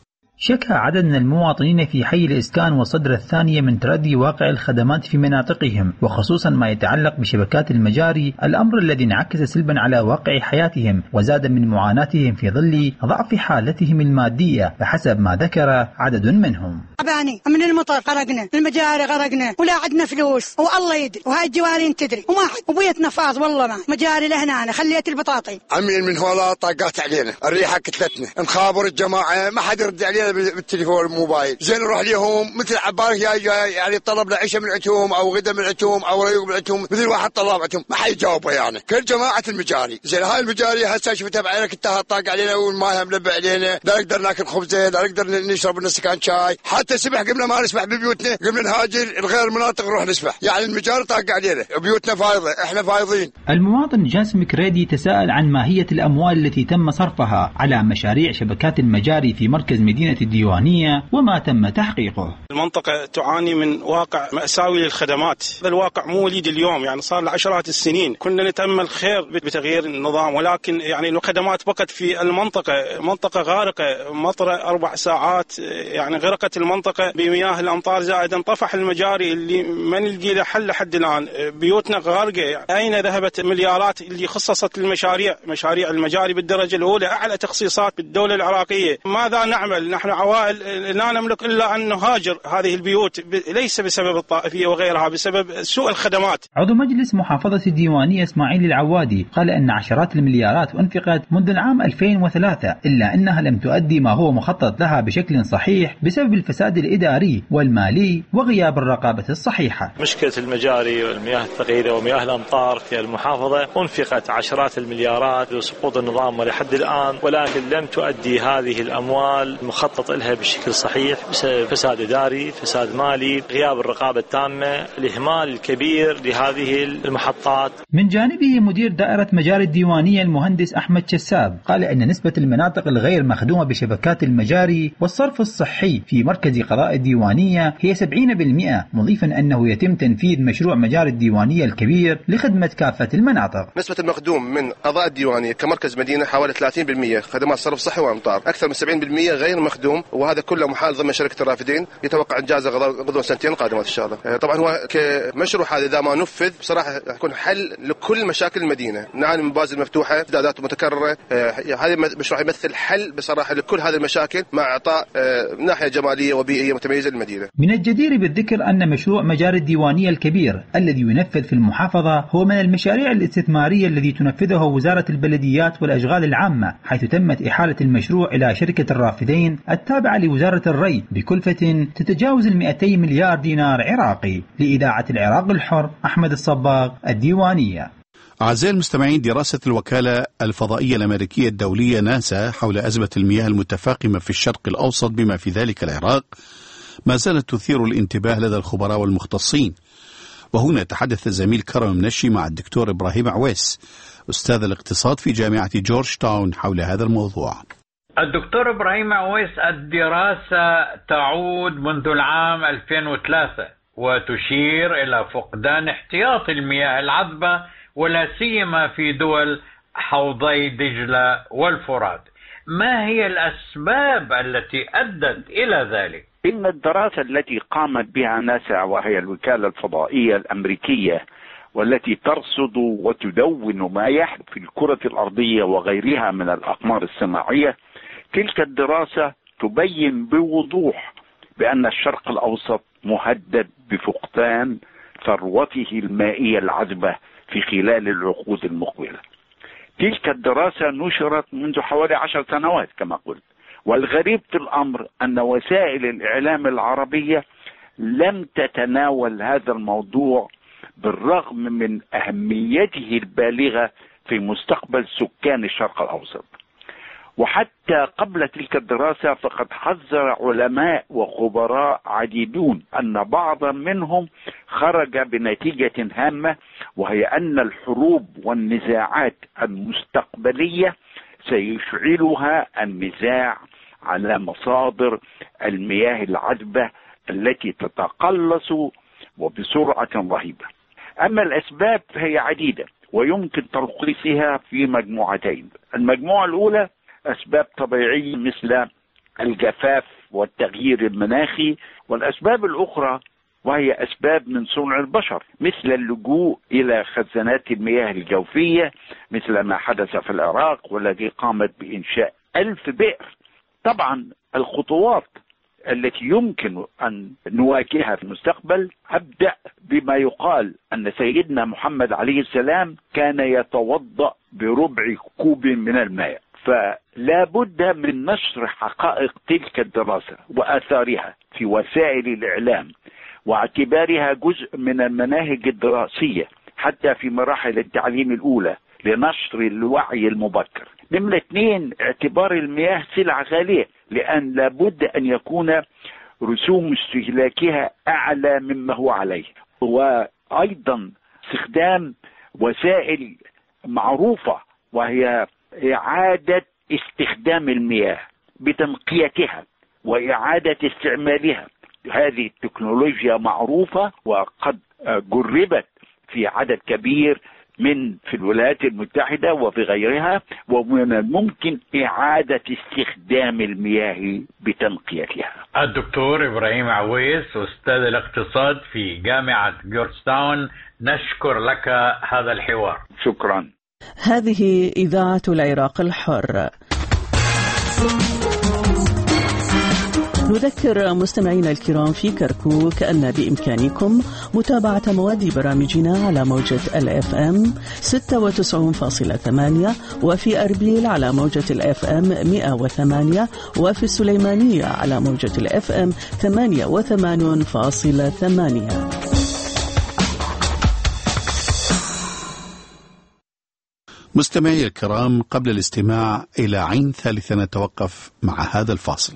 شكى عدد من المواطنين في حي الإسكان والصدر الثانية من تردي واقع الخدمات في مناطقهم، وخصوصا ما يتعلق بشبكات المجاري، الأمر الذي انعكس سلبا على واقع حياتهم وزاد من معاناتهم في ظل ضعف حالتهم المادية بحسب ما ذكر عدد منهم. أباني من المطر غرقنا، المجاري غرقنا، ولا عندنا فلوس والله يدري، وهاي الجوارين تدري، وما حد، وبيتنا فاض والله ما مجاري لهنا. أنا خليت البطاطي عمين من هولا طاقات علينا، الريحة كتلتنا، نخابر الجماعة ما حد يرد علينا بالتليفون الموبايل، زين نروح ليهم مثل عبارك يعني طلب لعيشه من عتهم او غدا من عتهم او ريوق من عتهم، مثل واحد طلب عتهم ما حيجاوبه. يعني كل جماعه المجاري زين، هاي المجاري هسه شفتها بعينك انتهى طاق علينا والماء ملبع علينا، لا نقدر ناكل خبزه، لا نقدر نشرب لنا سكان شاي، حتى سبح قمنا ما نسبح ببيوتنا، قمنا نهاجر الغير مناطق نروح نسبح. يعني المجاري طاق علينا، بيوتنا فايضه، احنا فايضين. المواطن جاسم كريدي تساءل عن ماهيه الاموال التي تم صرفها على مشاريع شبكات المجاري في مركز مدينه الديوانيه وما تم تحقيقه. المنطقة تعاني من واقع مأساوي للخدمات، هذا الواقع مو وليد اليوم، يعني صار لعشرات السنين. كنا نتأمل خير بتغيير النظام، ولكن يعني الخدمات بقت في المنطقة، منطقة غارقة، مطرة أربع ساعات يعني غرقت المنطقة بمياه الأمطار، زائدا طفح المجاري اللي ما نلقي له حل لحد الآن. بيوتنا غارقة، يعني أين ذهبت المليارات اللي خصصت للمشاريع؟ مشاريع المجاري بالدرجة الأولى أعلى تخصيصات بالدولة العراقية. ماذا نعمل؟ نحن عوائل لا نملك إلا أن نهاجر هذه البيوت، ليس بسبب الطائفية وغيرها، بسبب سوء الخدمات. عضو مجلس محافظة الديوانية إسماعيل العوادي قال أن عشرات المليارات أنفقت منذ العام ألفين وثلاثة، إلا أنها لم تؤدي ما هو مخطط لها بشكل صحيح بسبب الفساد الإداري والمالي وغياب الرقابة الصحيحة. مشكلة المجاري والمياه الثقيلة ومياه الأمطار في المحافظة، أنفقت عشرات المليارات لسقوط النظام ولحد الآن، ولكن لم تؤدي هذه الأموال مخطط مخطط لها بشكل صحيح بسبب فساد إداري، فساد مالي، غياب الرقابة التامة، الإهمال الكبير لهذه المحطات. من جانبه مدير دائرة مجاري الديوانية المهندس أحمد شساب قال إن نسبة المناطق الغير مخدومة بشبكات المجاري والصرف الصحي في مركز قضاء الديوانية هي سبعين بالمئة، مضيفا أنه يتم تنفيذ مشروع مجاري الديوانية الكبير لخدمة كافة المناطق. نسبة المخدوم من قضاء الديوانية كمركز مدينة حوالي ثلاثين بالمئة خدمات صرف صحي وأمطار، أكثر من سبعين بالمئة غير مخدوم، وهذا كله محال ضمن شركة الرافدين، يتوقع إنجازه غضون سنتين القادمات إن شاء الله. طبعا هو كمشروع هذا إذا ما نفذ بصراحة يكون حل لكل مشاكل المدينة، نعاني من مبازل مفتوحة، سدادات متكررة، هذا المشروع يمثل حل بصراحة لكل هذه المشاكل مع إعطاء ناحية جمالية وبيئية متميزة للمدينة. من الجدير بالذكر أن مشروع مجاري الديوانية الكبير الذي ينفذ في المحافظة هو من المشاريع الاستثمارية الذي تنفذها وزارة البلديات والأشغال العامة، حيث تمت إحالة المشروع إلى شركة الرافدين التابعة لوزارة الري بكلفة تتجاوز المئتي مليار دينار عراقي. لإذاعة العراق الحر، أحمد الصباغ، الديوانية. أعزائي المستمعين، دراسة الوكالة الفضائية الأمريكية الدولية ناسا حول أزمة المياه المتفاقمة في الشرق الأوسط بما في ذلك العراق ما زالت تثير الانتباه لدى الخبراء والمختصين. وهنا يتحدث الزميل كرم منشي مع الدكتور إبراهيم عويس أستاذ الاقتصاد في جامعة جورج تاون حول هذا الموضوع. الدكتور إبراهيم عويس، الدراسة تعود منذ العام ألفين وثلاثة وتشير إلى فقدان احتياطي المياه العذبة ولا سيما في دول حوضي دجلة والفرات. ما هي الأسباب التي أدت إلى ذلك؟ إن الدراسة التي قامت بها ناسا، وهي الوكالة الفضائية الأمريكية والتي ترصد وتدون ما يحدث في الكرة الأرضية وغيرها من الأقمار الصناعية، تلك الدراسة تبين بوضوح بأن الشرق الأوسط مهدد بفقدان ثروته المائية العذبة في خلال العقود المقبلة. تلك الدراسة نشرت منذ حوالي عشر سنوات كما قلت، والغريب في الأمر أن وسائل الإعلام العربية لم تتناول هذا الموضوع بالرغم من أهميته البالغة في مستقبل سكان الشرق الأوسط. وحتى قبل تلك الدراسة فقد حذر علماء وخبراء عديدون أن بعض منهم خرج بنتيجة هامة، وهي أن الحروب والنزاعات المستقبلية سيشعلها النزاع على مصادر المياه العذبة التي تتقلص وبسرعة رهيبة. أما الأسباب فهي عديدة ويمكن تلخيصها في مجموعتين. المجموعة الأولى أسباب طبيعية مثل الجفاف والتغيير المناخي، والأسباب الأخرى وهي أسباب من صنع البشر مثل اللجوء إلى خزانات المياه الجوفية مثل ما حدث في العراق والذي قامت بإنشاء ألف بئر. طبعا الخطوات التي يمكن أن نواجهها في المستقبل، أبدأ بما يقال أن سيدنا محمد عليه السلام كان يتوضأ بربع كوب من الماء، فلا بد من نشر حقائق تلك الدراسة وآثارها في وسائل الإعلام واعتبارها جزء من المناهج الدراسية حتى في مراحل التعليم الأولى لنشر الوعي المبكر. نمرة اثنين، اعتبار المياه سلعة غالية، لأن لابد أن يكون رسوم استهلاكها أعلى مما هو عليه، وأيضا استخدام وسائل معروفة وهي إعادة استخدام المياه بتنقيتها وإعادة استعمالها. هذه التكنولوجيا معروفة وقد جربت في عدد كبير من في الولايات المتحدة وفي غيرها، ومن الممكن إعادة استخدام المياه بتنقيتها. الدكتور إبراهيم عويس أستاذ الاقتصاد في جامعة جورج تاون، نشكر لك هذا الحوار. شكرا. هذه إذاعة العراق الحر. نذكر مستمعينا الكرام في كركوك أن بإمكانكم متابعة مواد برامجنا على موجة الإف إم ستة وتسعين فاصلة ثمانية، وفي أربيل على موجة الإف إم مئة وثمانية، وفي السليمانية على موجة الإف إم ثمانية وثمانين فاصلة ثمانية. مستمعي الكرام، قبل الاستماع إلى عين ثالثة نتوقف مع هذا الفاصل.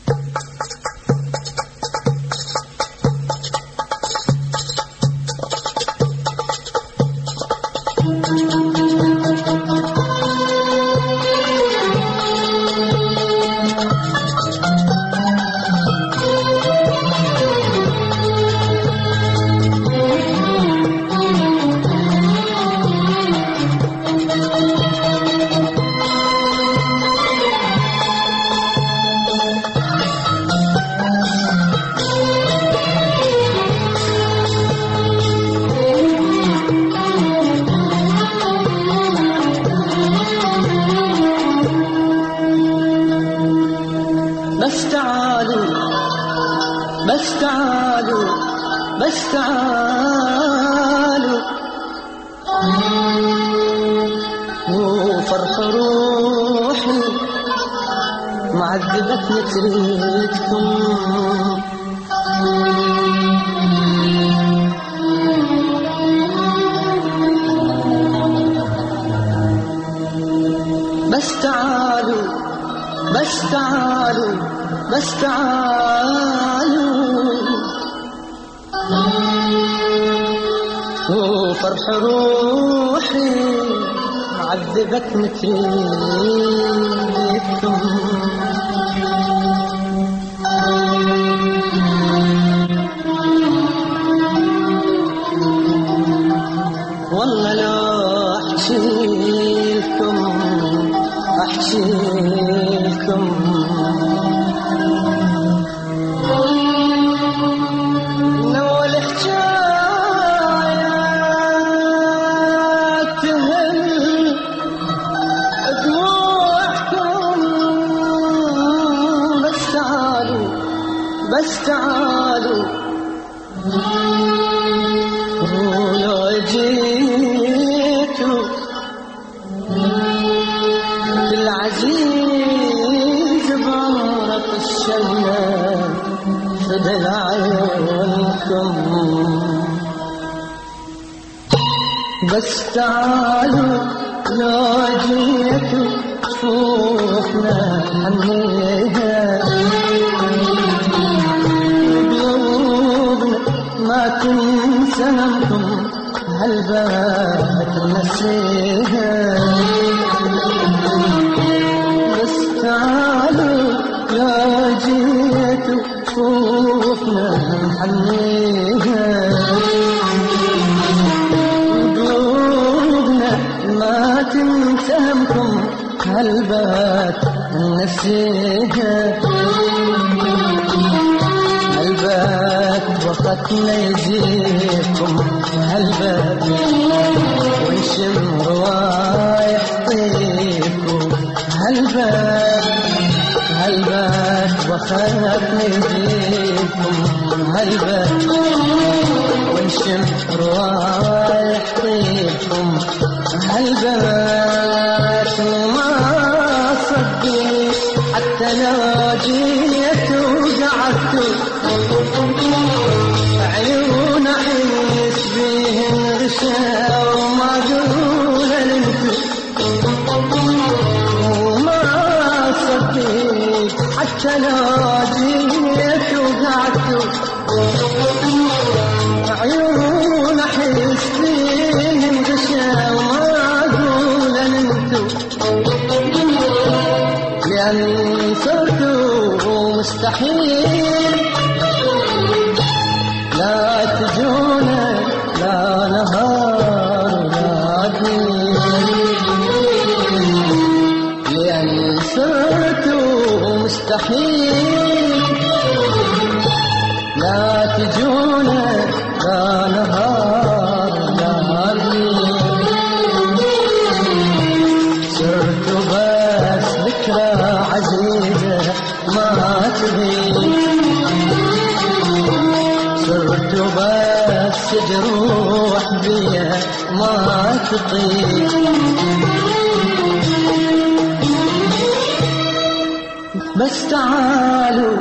بس تعالوا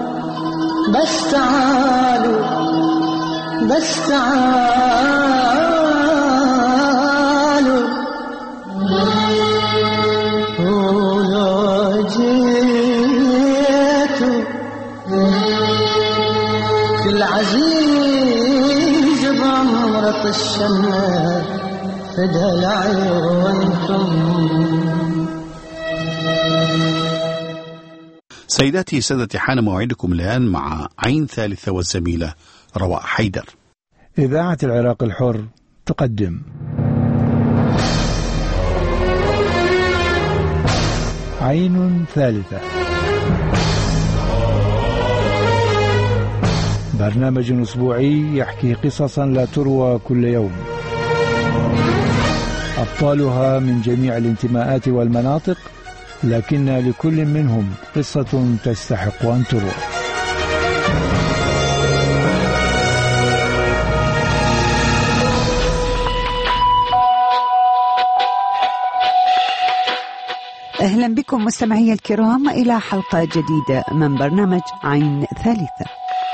بس تعالوا بس تعالوا ولو جيتوا وسط الشمة فدى لعيونكم. سيداتي سادتي، حان موعدكم الآن مع عين ثالثة والزميلة رواء حيدر. إذاعة العراق الحر تقدم عين ثالثة، برنامج أسبوعي يحكي قصصا لا تروى كل يوم، أبطالها من جميع الانتماءات والمناطق، لكن لكل منهم قصة تستحق أن تروى. أهلا بكم مستمعي الكرام إلى حلقة جديدة من برنامج عين ثالثة.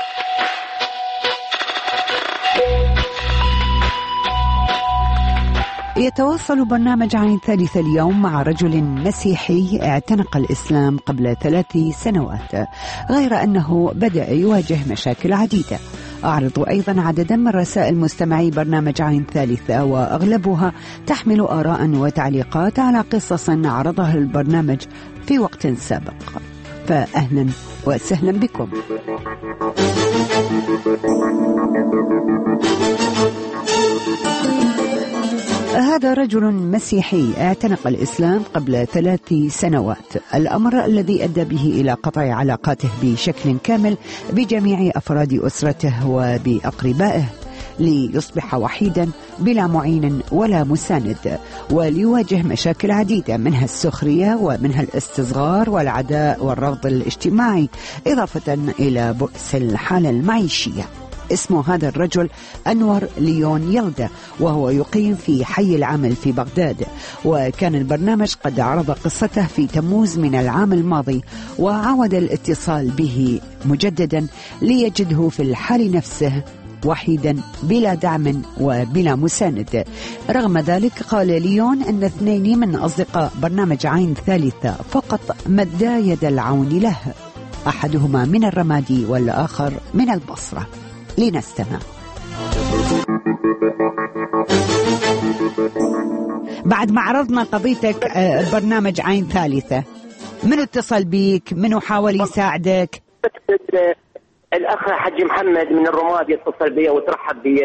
يتواصل برنامج عين ثالثة اليوم مع رجل مسيحي اعتنق الإسلام قبل ثلاث سنوات، غير أنه بدأ يواجه مشاكل عديدة. أعرض أيضا عددا من رسائل مستمعي برنامج عين ثالثة، وأغلبها تحمل آراء وتعليقات على قصص عرضها البرنامج في وقت سابق، فأهلا وسهلا بكم. هذا رجل مسيحي اعتنق الإسلام قبل ثلاث سنوات، الأمر الذي أدى به إلى قطع علاقاته بشكل كامل بجميع أفراد أسرته وبأقربائه، ليصبح وحيدا بلا معين ولا مساند، وليواجه مشاكل عديدة، منها السخرية ومنها الاستصغار والعداء والرفض الاجتماعي، إضافة إلى بؤس الحالة المعيشية. اسم هذا الرجل أنور ليون يلدا، وهو يقيم في حي العمل في بغداد، وكان البرنامج قد عرض قصته في تموز من العام الماضي، وعود الاتصال به مجددا ليجده في الحال نفسه وحيدا بلا دعم وبلا مساند. رغم ذلك قال ليون أن اثنين من أصدقاء برنامج عين ثالثة فقط مدا يد العون له، أحدهما من الرمادي والآخر من البصرة. لنستمع. بعد ما عرضنا قضيتك برنامج عين ثالثة، منو اتصل بيك؟ منو حاول يساعدك؟ الأخ حج محمد من الرماد يتصل بي وترحب بي،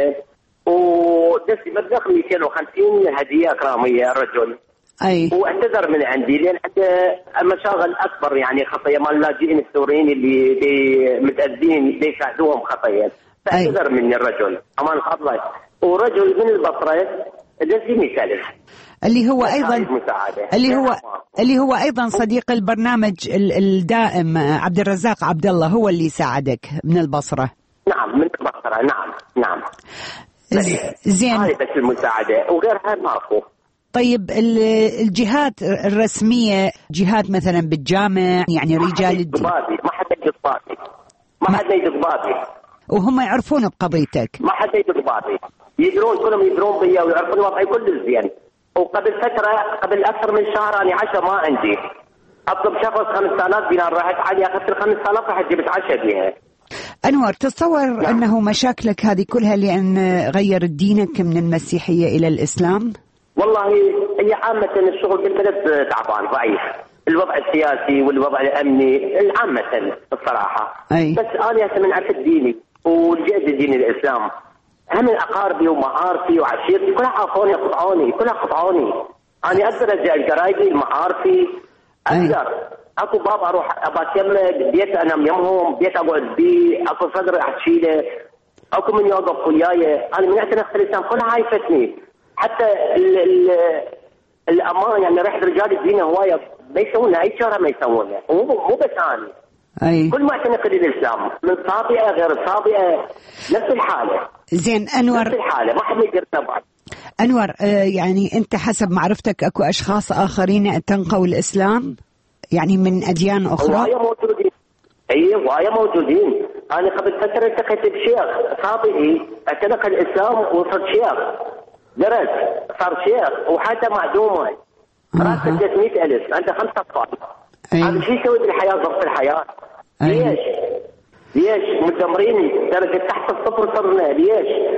ودس مبلغ مئتين وخمسين هدية كرامية الرجل. أي. واعتذر من عندي لأن عنده مشاغل أكبر، يعني خطية مال اللاجئين السوريين اللي دي متأذين دي يساعدوهم خطية، فاعتذر مني الرجل أمان الله. ورجل من البصرة دسيني ثالث اللي هو أيضا اللي هو اللي هو أيضا صديق البرنامج الدائم عبد الرزاق عبد الله، هو اللي ساعدك من البصرة. نعم من البصرة. نعم نعم زين. هاي بس المساعدة وغيرها ماكو. طيب الجهات الرسمية، جهات مثلا بالجامع، يعني رجال الدين، ما حد يدق بابي، ما حد يدق بابي، وهم يعرفون بقضيتك. ما حد يدق بابي، يدرون كلهم يدرون بيا ويعرفون وضعي كل زين. وقبل فترة قبل أكثر من شهر أنا عشاء ما عندي، أطلب شخص خمسة آلاف دينار، راحت علي أخذت الخمسة آلاف راح جبت عشاء بيها. أنور، تصور نعم. أنه مشاكلك هذه كلها لأن غير دينك من المسيحية إلى الإسلام؟ والله هي عامة الشغل بالبلد تعبان ضعيف، الوضع السياسي والوضع الأمني عامة الصراحة. أي. بس أنا هسه من عرفت ديني ولجأت دين الإسلام، هم أقاربي ومعارفي وعشيرتي كلها عافوني قطعوني، كلها قطعوني. أنا أقدر أرجع لقرايبي المعارفي، أقدر أكو باب أروح أبات يمه بيت أنام يمهم، بيت أقعد بيه، أكو صدر أحشيله، أكو من يوقف وياي. أنا من اعتنقت الإسلام كلها عايفتني، حتى ال ال الأمان يعني رحت رجال الدين هواية ما يسوونها أي شهر ما يسوونها، مو مو بس أنا. أي. كل ما اعتنق للإسلام من صابئة غير صابئة نفس الحالة. زين أنور، نفس الحالة ما حد يقدر بعد. أنور آه يعني أنت حسب معرفتك أكو أشخاص آخرين اعتنقوا الإسلام يعني من أديان أخرى؟ هواية موجودين. أي هواية موجودين. أنا قبل فترة التقيت بشيخ صابئي اعتنق الإسلام وصار شيخ، درس صار شيخ وحتى معدومة راتب ثلاثمئة ألف، عنده خمسة أطفال. هذا شو يسوي بالحياة؟ ضبط الحياة. ليش؟ ليش مدمرين درجة تحت الصفر صرنا؟ ليش؟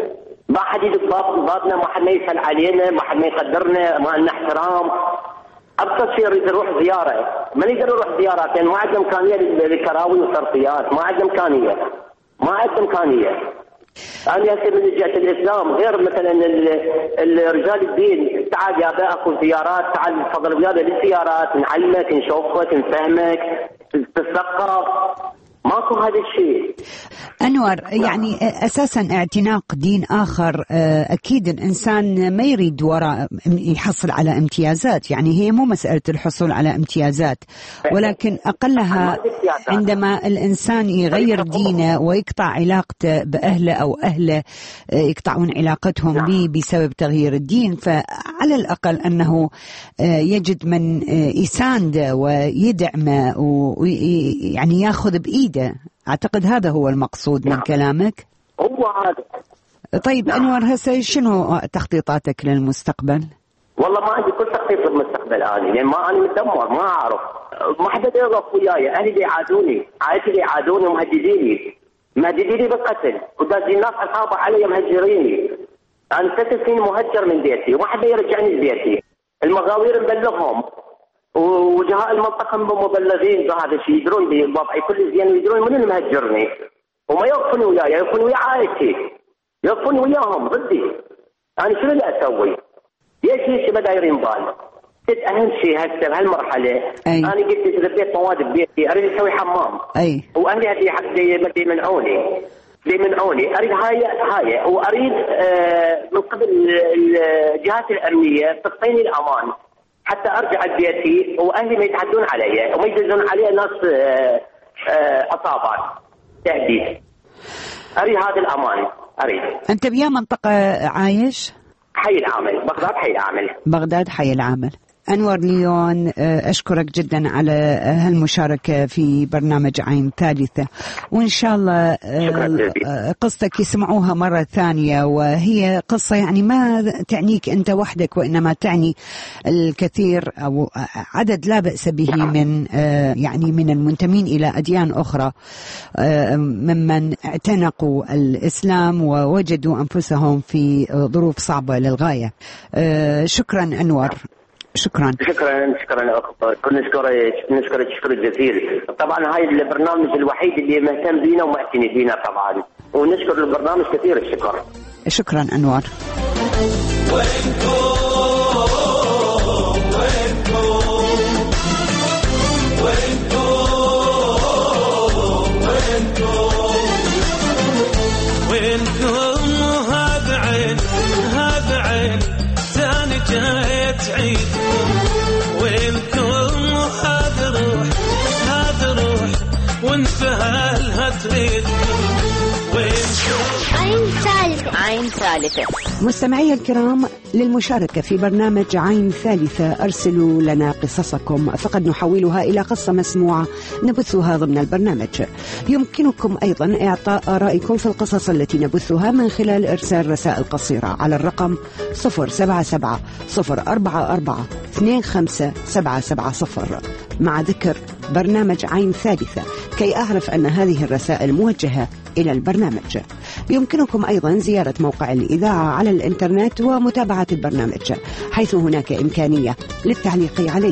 ما حد يدق بابنا، ما حد ما يسأل علينا، ما حد ما يقدرنا، ما لنا احترام. أبسط شيء يريد نروح زيارة ما نقدر نروح زيارات لأن ما عندنا إمكانية للكراوي والترقيات، ما عندنا إمكانية ما عندنا إمكانية. أنا هسه من جهة الإسلام غير مثلا الرجال الدين، تعال يا أبا أكو زيارات، تعال تفضل ويانا للزيارات، نعلمك نشوفك نفهمك تتثقف، ماكو هذا الشيء. أنور، يعني أساسا اعتناق دين آخر أكيد الإنسان ما يريد وراء يحصل على امتيازات، يعني هي مو مسألة الحصول على امتيازات، ولكن أقلها عندما الإنسان يغير دينه ويقطع علاقته بأهله أو أهله يقطعون علاقتهم به بسبب تغيير الدين، فعلى الأقل أنه يجد من يسانده ويدعمه ويعني ياخذ بإيده. أعتقد هذا هو المقصود من كلامك. هو هذا. طيب أنور، هسه شنو تخطيطاتك للمستقبل؟ والله ما عندي كل تخطيط للمستقبل أنا، يعني ما أنا متدمر، ما أعرف، ما حدا يقف وياي، أهلي اللي يعادوني، عائلتي اللي يعادوني ومهدديني، مهدديني بالقتل، ودازين الناس عصابة علي مهجريني. أنا ست سنين مهجر من بيتي وما حدا يرجعني لبيتي، المغاوير مبلغهم وجهاء المنطقة مبلغين بهذا الشيء، يدرون بوضعي كل زين ويدرون من اللي مهجرني، وما يوقفوني وياي، يوقفوني ويا عائلتي، يوقفوني وياهم ضدي. أنا شنو اللي أسوي؟ ليش ليش ما دايرين بال؟ أهم شيء هسه بهالمرحلة أي. أنا قلت ربيت مواد ببيتي، أريد أسوي حمام. أي. وأهلي هدي حق يمنعوني يمنعوني، أريد هاي هاي وأريد آه من قبل الجهات الأمنية تعطيني الأمان حتى أرجع لبيتي وأهلي ما يتعدون علي وما يدزون علي ناس عصابات تهديد. أريد هذا الأمان. أريد. أنت بيا منطقة عايش؟ حي العامل، بغداد حي العامل. بغداد حي العامل. أنور ليون، أشكرك جدا على هالمشاركة في برنامج عين ثالثة، وإن شاء الله قصتك يسمعوها مرة ثانية، وهي قصة يعني ما تعنيك أنت وحدك وإنما تعني الكثير أو عدد لا بأس به من يعني من المنتمين إلى أديان أخرى ممن اعتنقوا الإسلام ووجدوا أنفسهم في ظروف صعبة للغاية. شكرا أنور. شكرا شكرا شكرا كل نشكرك نشكرك شكر جزيل. طبعا هاي البرنامج الوحيد اللي مهتم بينا ومعتني بينا طبعا، ونشكر البرنامج كثير الشكر. شكرا أنور. جايت عيدكم وينكم هذا روح هذا روح وانفهالها تريدكم وينكم. عين ثالثة. عين ثالثة. مستمعي الكرام، للمشاركة في برنامج عين ثالثة أرسلوا لنا قصصكم، فقد نحولها إلى قصة مسموعة نبثها ضمن البرنامج. يمكنكم أيضا إعطاء آرائكم في القصص التي نبثها من خلال إرسال رسائل قصيرة على الرقم صفر سبعة سبعة صفر أربعة أربعة اثنين خمسة سبعة سبعة صفر مع ذكر برنامج عين ثالثة كي أعرف أن هذه الرسائل موجهة إلى البرنامج. يمكنكم أيضا زيارة موقع الإذاعة على الإنترنت ومتابعة البرنامج حيث هناك إمكانية للتعليق عليه.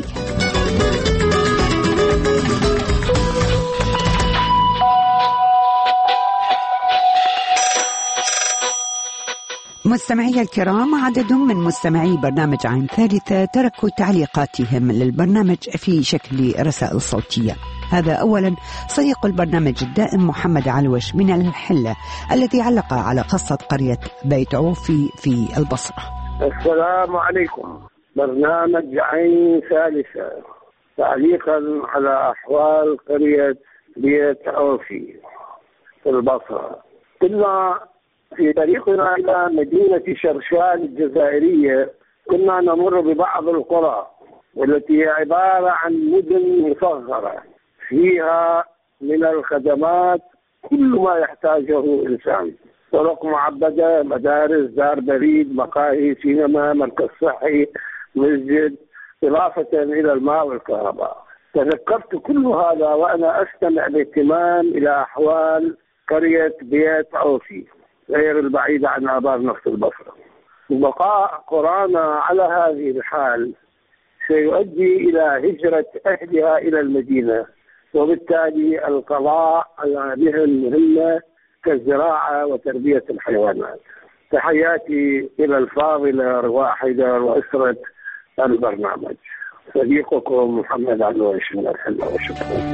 مستمعي الكرام، عدد من مستمعي برنامج عين ثالثة تركوا تعليقاتهم للبرنامج في شكل رسائل صوتية. هذا أولا صديق البرنامج الدائم محمد علوش من الحلة الذي علق على قصة قرية بيت عوفي في البصرة. السلام عليكم. برنامج عين ثالثة، تعليقا على أحوال قرية بيت عوفي في البصرة. كنا في طريقنا إلى مدينة شرشال الجزائرية كنا نمر ببعض القرى والتي هي عبارة عن مدن مصغرة فيها من الخدمات كل ما يحتاجه إنسان: طرق معبدة، مدارس، دار بريد، مقاهي، سينما، مركز صحي، مسجد، إضافة إلى الماء والكهرباء. تذكرت كل هذا وأنا أستمع باهتمام إلى أحوال قرية بيت عوفي. غير البعيدة عن آبار نفط البصرة. بقاء قرانا على هذه الحال سيؤدي إلى هجرة أهلها إلى المدينة، وبالتالي القضاء على مهن مهمة كالزراعة وتربية الحيوانات. تحياتي إلى الفاضلة رواء حيدر وأسرة البرنامج. صديقكم محمد علوش من الحلة، وشكرا.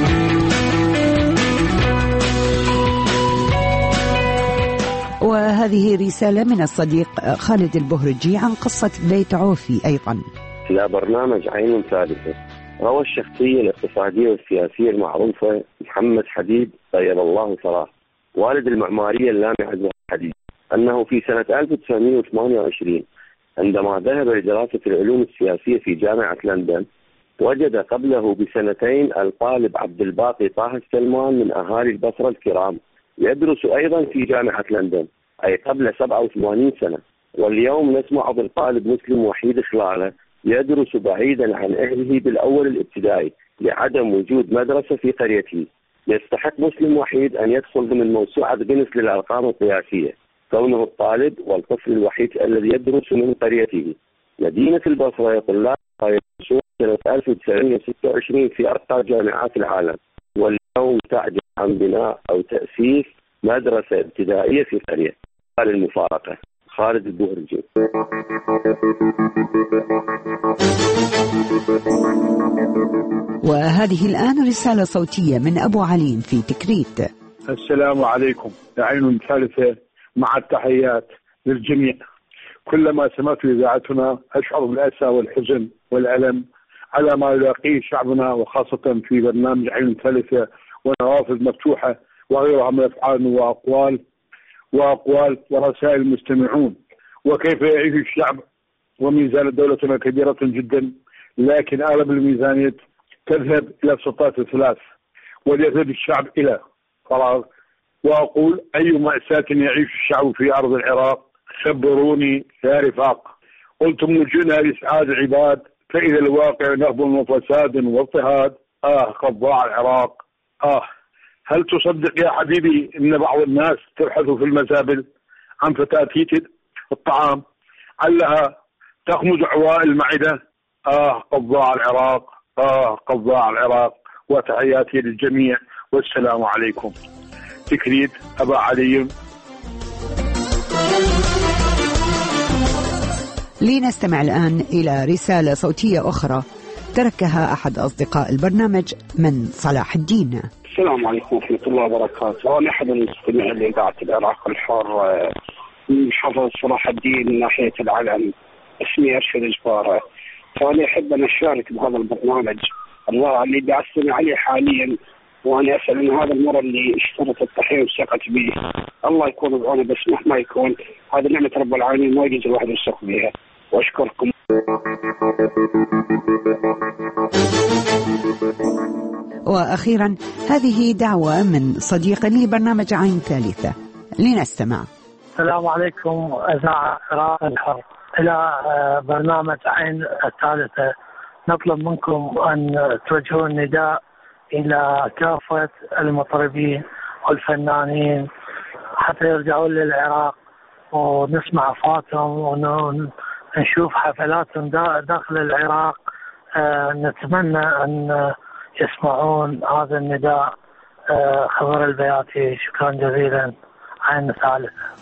وهذه رسالة من الصديق خالد البهرجي عن قصة بيت عوفي أيضا. إلى برنامج عين ثالثة. روى الشخصية الاقتصادية والسياسية المعروفة محمد حديد طيب الله ثراه والد المعمارية اللامع حديد أنه في سنة ألف وتسعمائة وثمانية وعشرين عندما ذهب لدراسة العلوم السياسية في جامعة لندن وجد قبله بسنتين الطالب عبد الباقي طه السلمان من أهالي البصرة الكرام يدرس أيضا في جامعة لندن، أي قبل سبعة وثمانين سنة. واليوم نسمع بالطالب مسلم وحيد خلاله يدرس بعيدا عن أهله بالأول الابتدائي لعدم وجود مدرسة في قريته. يستحق مسلم وحيد أن يدخل ضمن موسوعة جينيس للأرقام القياسية كونه الطالب والطفل الوحيد الذي يدرس من قريته. مدينة البصرة طلاب يدرسون سنة ألف وتسعمائة وستة وعشرين في أرقى جامعات العالم، واليوم تعجز عن بناء أو تأسيس مدرسة ابتدائية في قرية. قال المفارقة خالد البهرجي. وهذه الآن رسالة صوتية من أبو عليم في تكريت. السلام عليكم، عين ثالثة مع التحيات للجميع. كلما سمعت إذاعتنا أشعر بالأسى والحزن والألم على ما يلاقيه شعبنا، وخاصة في برنامج عين ثالثة ونوافذ مفتوحة وغيرها من أفعال وأقوال وأقوال ورسائل المستمعون، وكيف يعيش الشعب. وميزان دولتنا كبيرة جدا، لكن أغلب الميزانية تذهب إلى سلطات الثلاث وليذهب الشعب إلى فراغ. وأقول أي مأساة يعيش الشعب في أرض العراق خبروني يا رفاق. قلتم نجينا لإسعاد العباد، فإذا الواقع نهب وفساد واضطهاد. آه قد ضاع العراق. آه هل تصدق يا حبيبي أن بعض الناس تبحث في المزابل عن فتاتيت الطعام علها تخمد عواء المعدة؟ آه قد ضاع العراق. آه قد ضاع العراق. وتحياتي للجميع والسلام عليكم. تكريت أبا علي. لنستمع الآن إلى رسالة صوتية أخرى تركها أحد أصدقاء البرنامج من صلاح الدين. السلام عليكم ورحمة الله وبركاته. أنا أحد المستمعين لإذاعة العراق الحر من محافظة صلاح الدين من ناحية العلم. اسمي أرشد جبارة. فأنا أحب أن أشارك بهذا البرنامج الله اللي دعستني عليه حاليا، وأنا أسأل أن هذا المرة اللي اشترط التحية وثقت به الله يكون بعونه، بس مهما يكون هذا نعمة رب العالمين ما يجوز الواحد يثق بها. وأشكركم. وأخيرا هذه دعوة من صديق لي برنامج عين ثالثة، لنستمع. السلام عليكم إذاعة العراق الحر. إلى برنامج عين الثالثة نطلب منكم أن توجهوا النداء إلى كافة المطربين والفنانين حتى يرجعوا للعراق ونسمع أصواتهم ونشوف حفلاتهم داخل العراق. نتمنى أن يسمعون هذا النداء. خبر البياتي. شكرا جزيلا. عين ثالثة.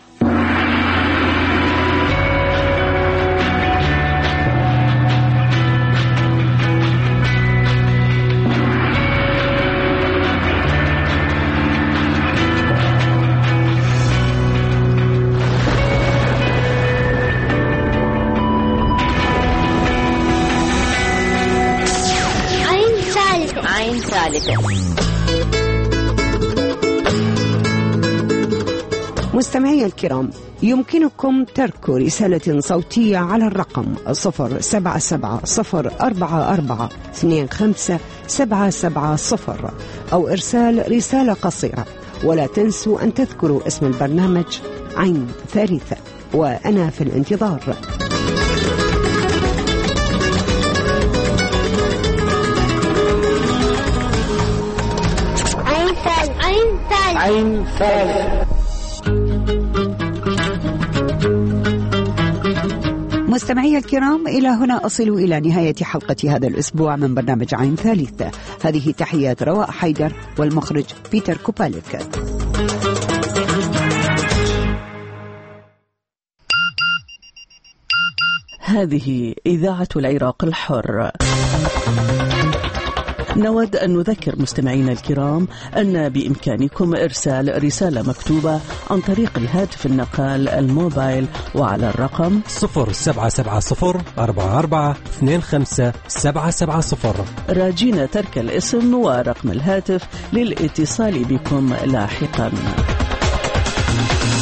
عين ثالثة. مستمعي الكرام، يمكنكم ترك رسالة صوتية على الرقم صفر سبعة سبعة صفر أربعة أربعة اثنين خمسة سبعة سبعة صفر أو إرسال رسالة قصيرة، ولا تنسوا أن تذكروا اسم البرنامج عين ثالثة، وأنا في الانتظار. عين ثالثة. عين ثالثة. مستمعي الكرام، إلى هنا أصل إلى نهاية حلقة هذا الأسبوع من برنامج عين ثالثة. هذه تحيات رواء حيدر والمخرج بيتر كوباليك. هذه إذاعة العراق الحر. نود أن نذكر مستمعينا الكرام أن بإمكانكم إرسال رسالة مكتوبة عن طريق الهاتف النقال الموبايل وعلى الرقم صفر سبعة سبعة صفر أربعة أربعة اثنين خمسة سبعة سبعة صفر، راجين ترك الاسم ورقم الهاتف للاتصال بكم لاحقا.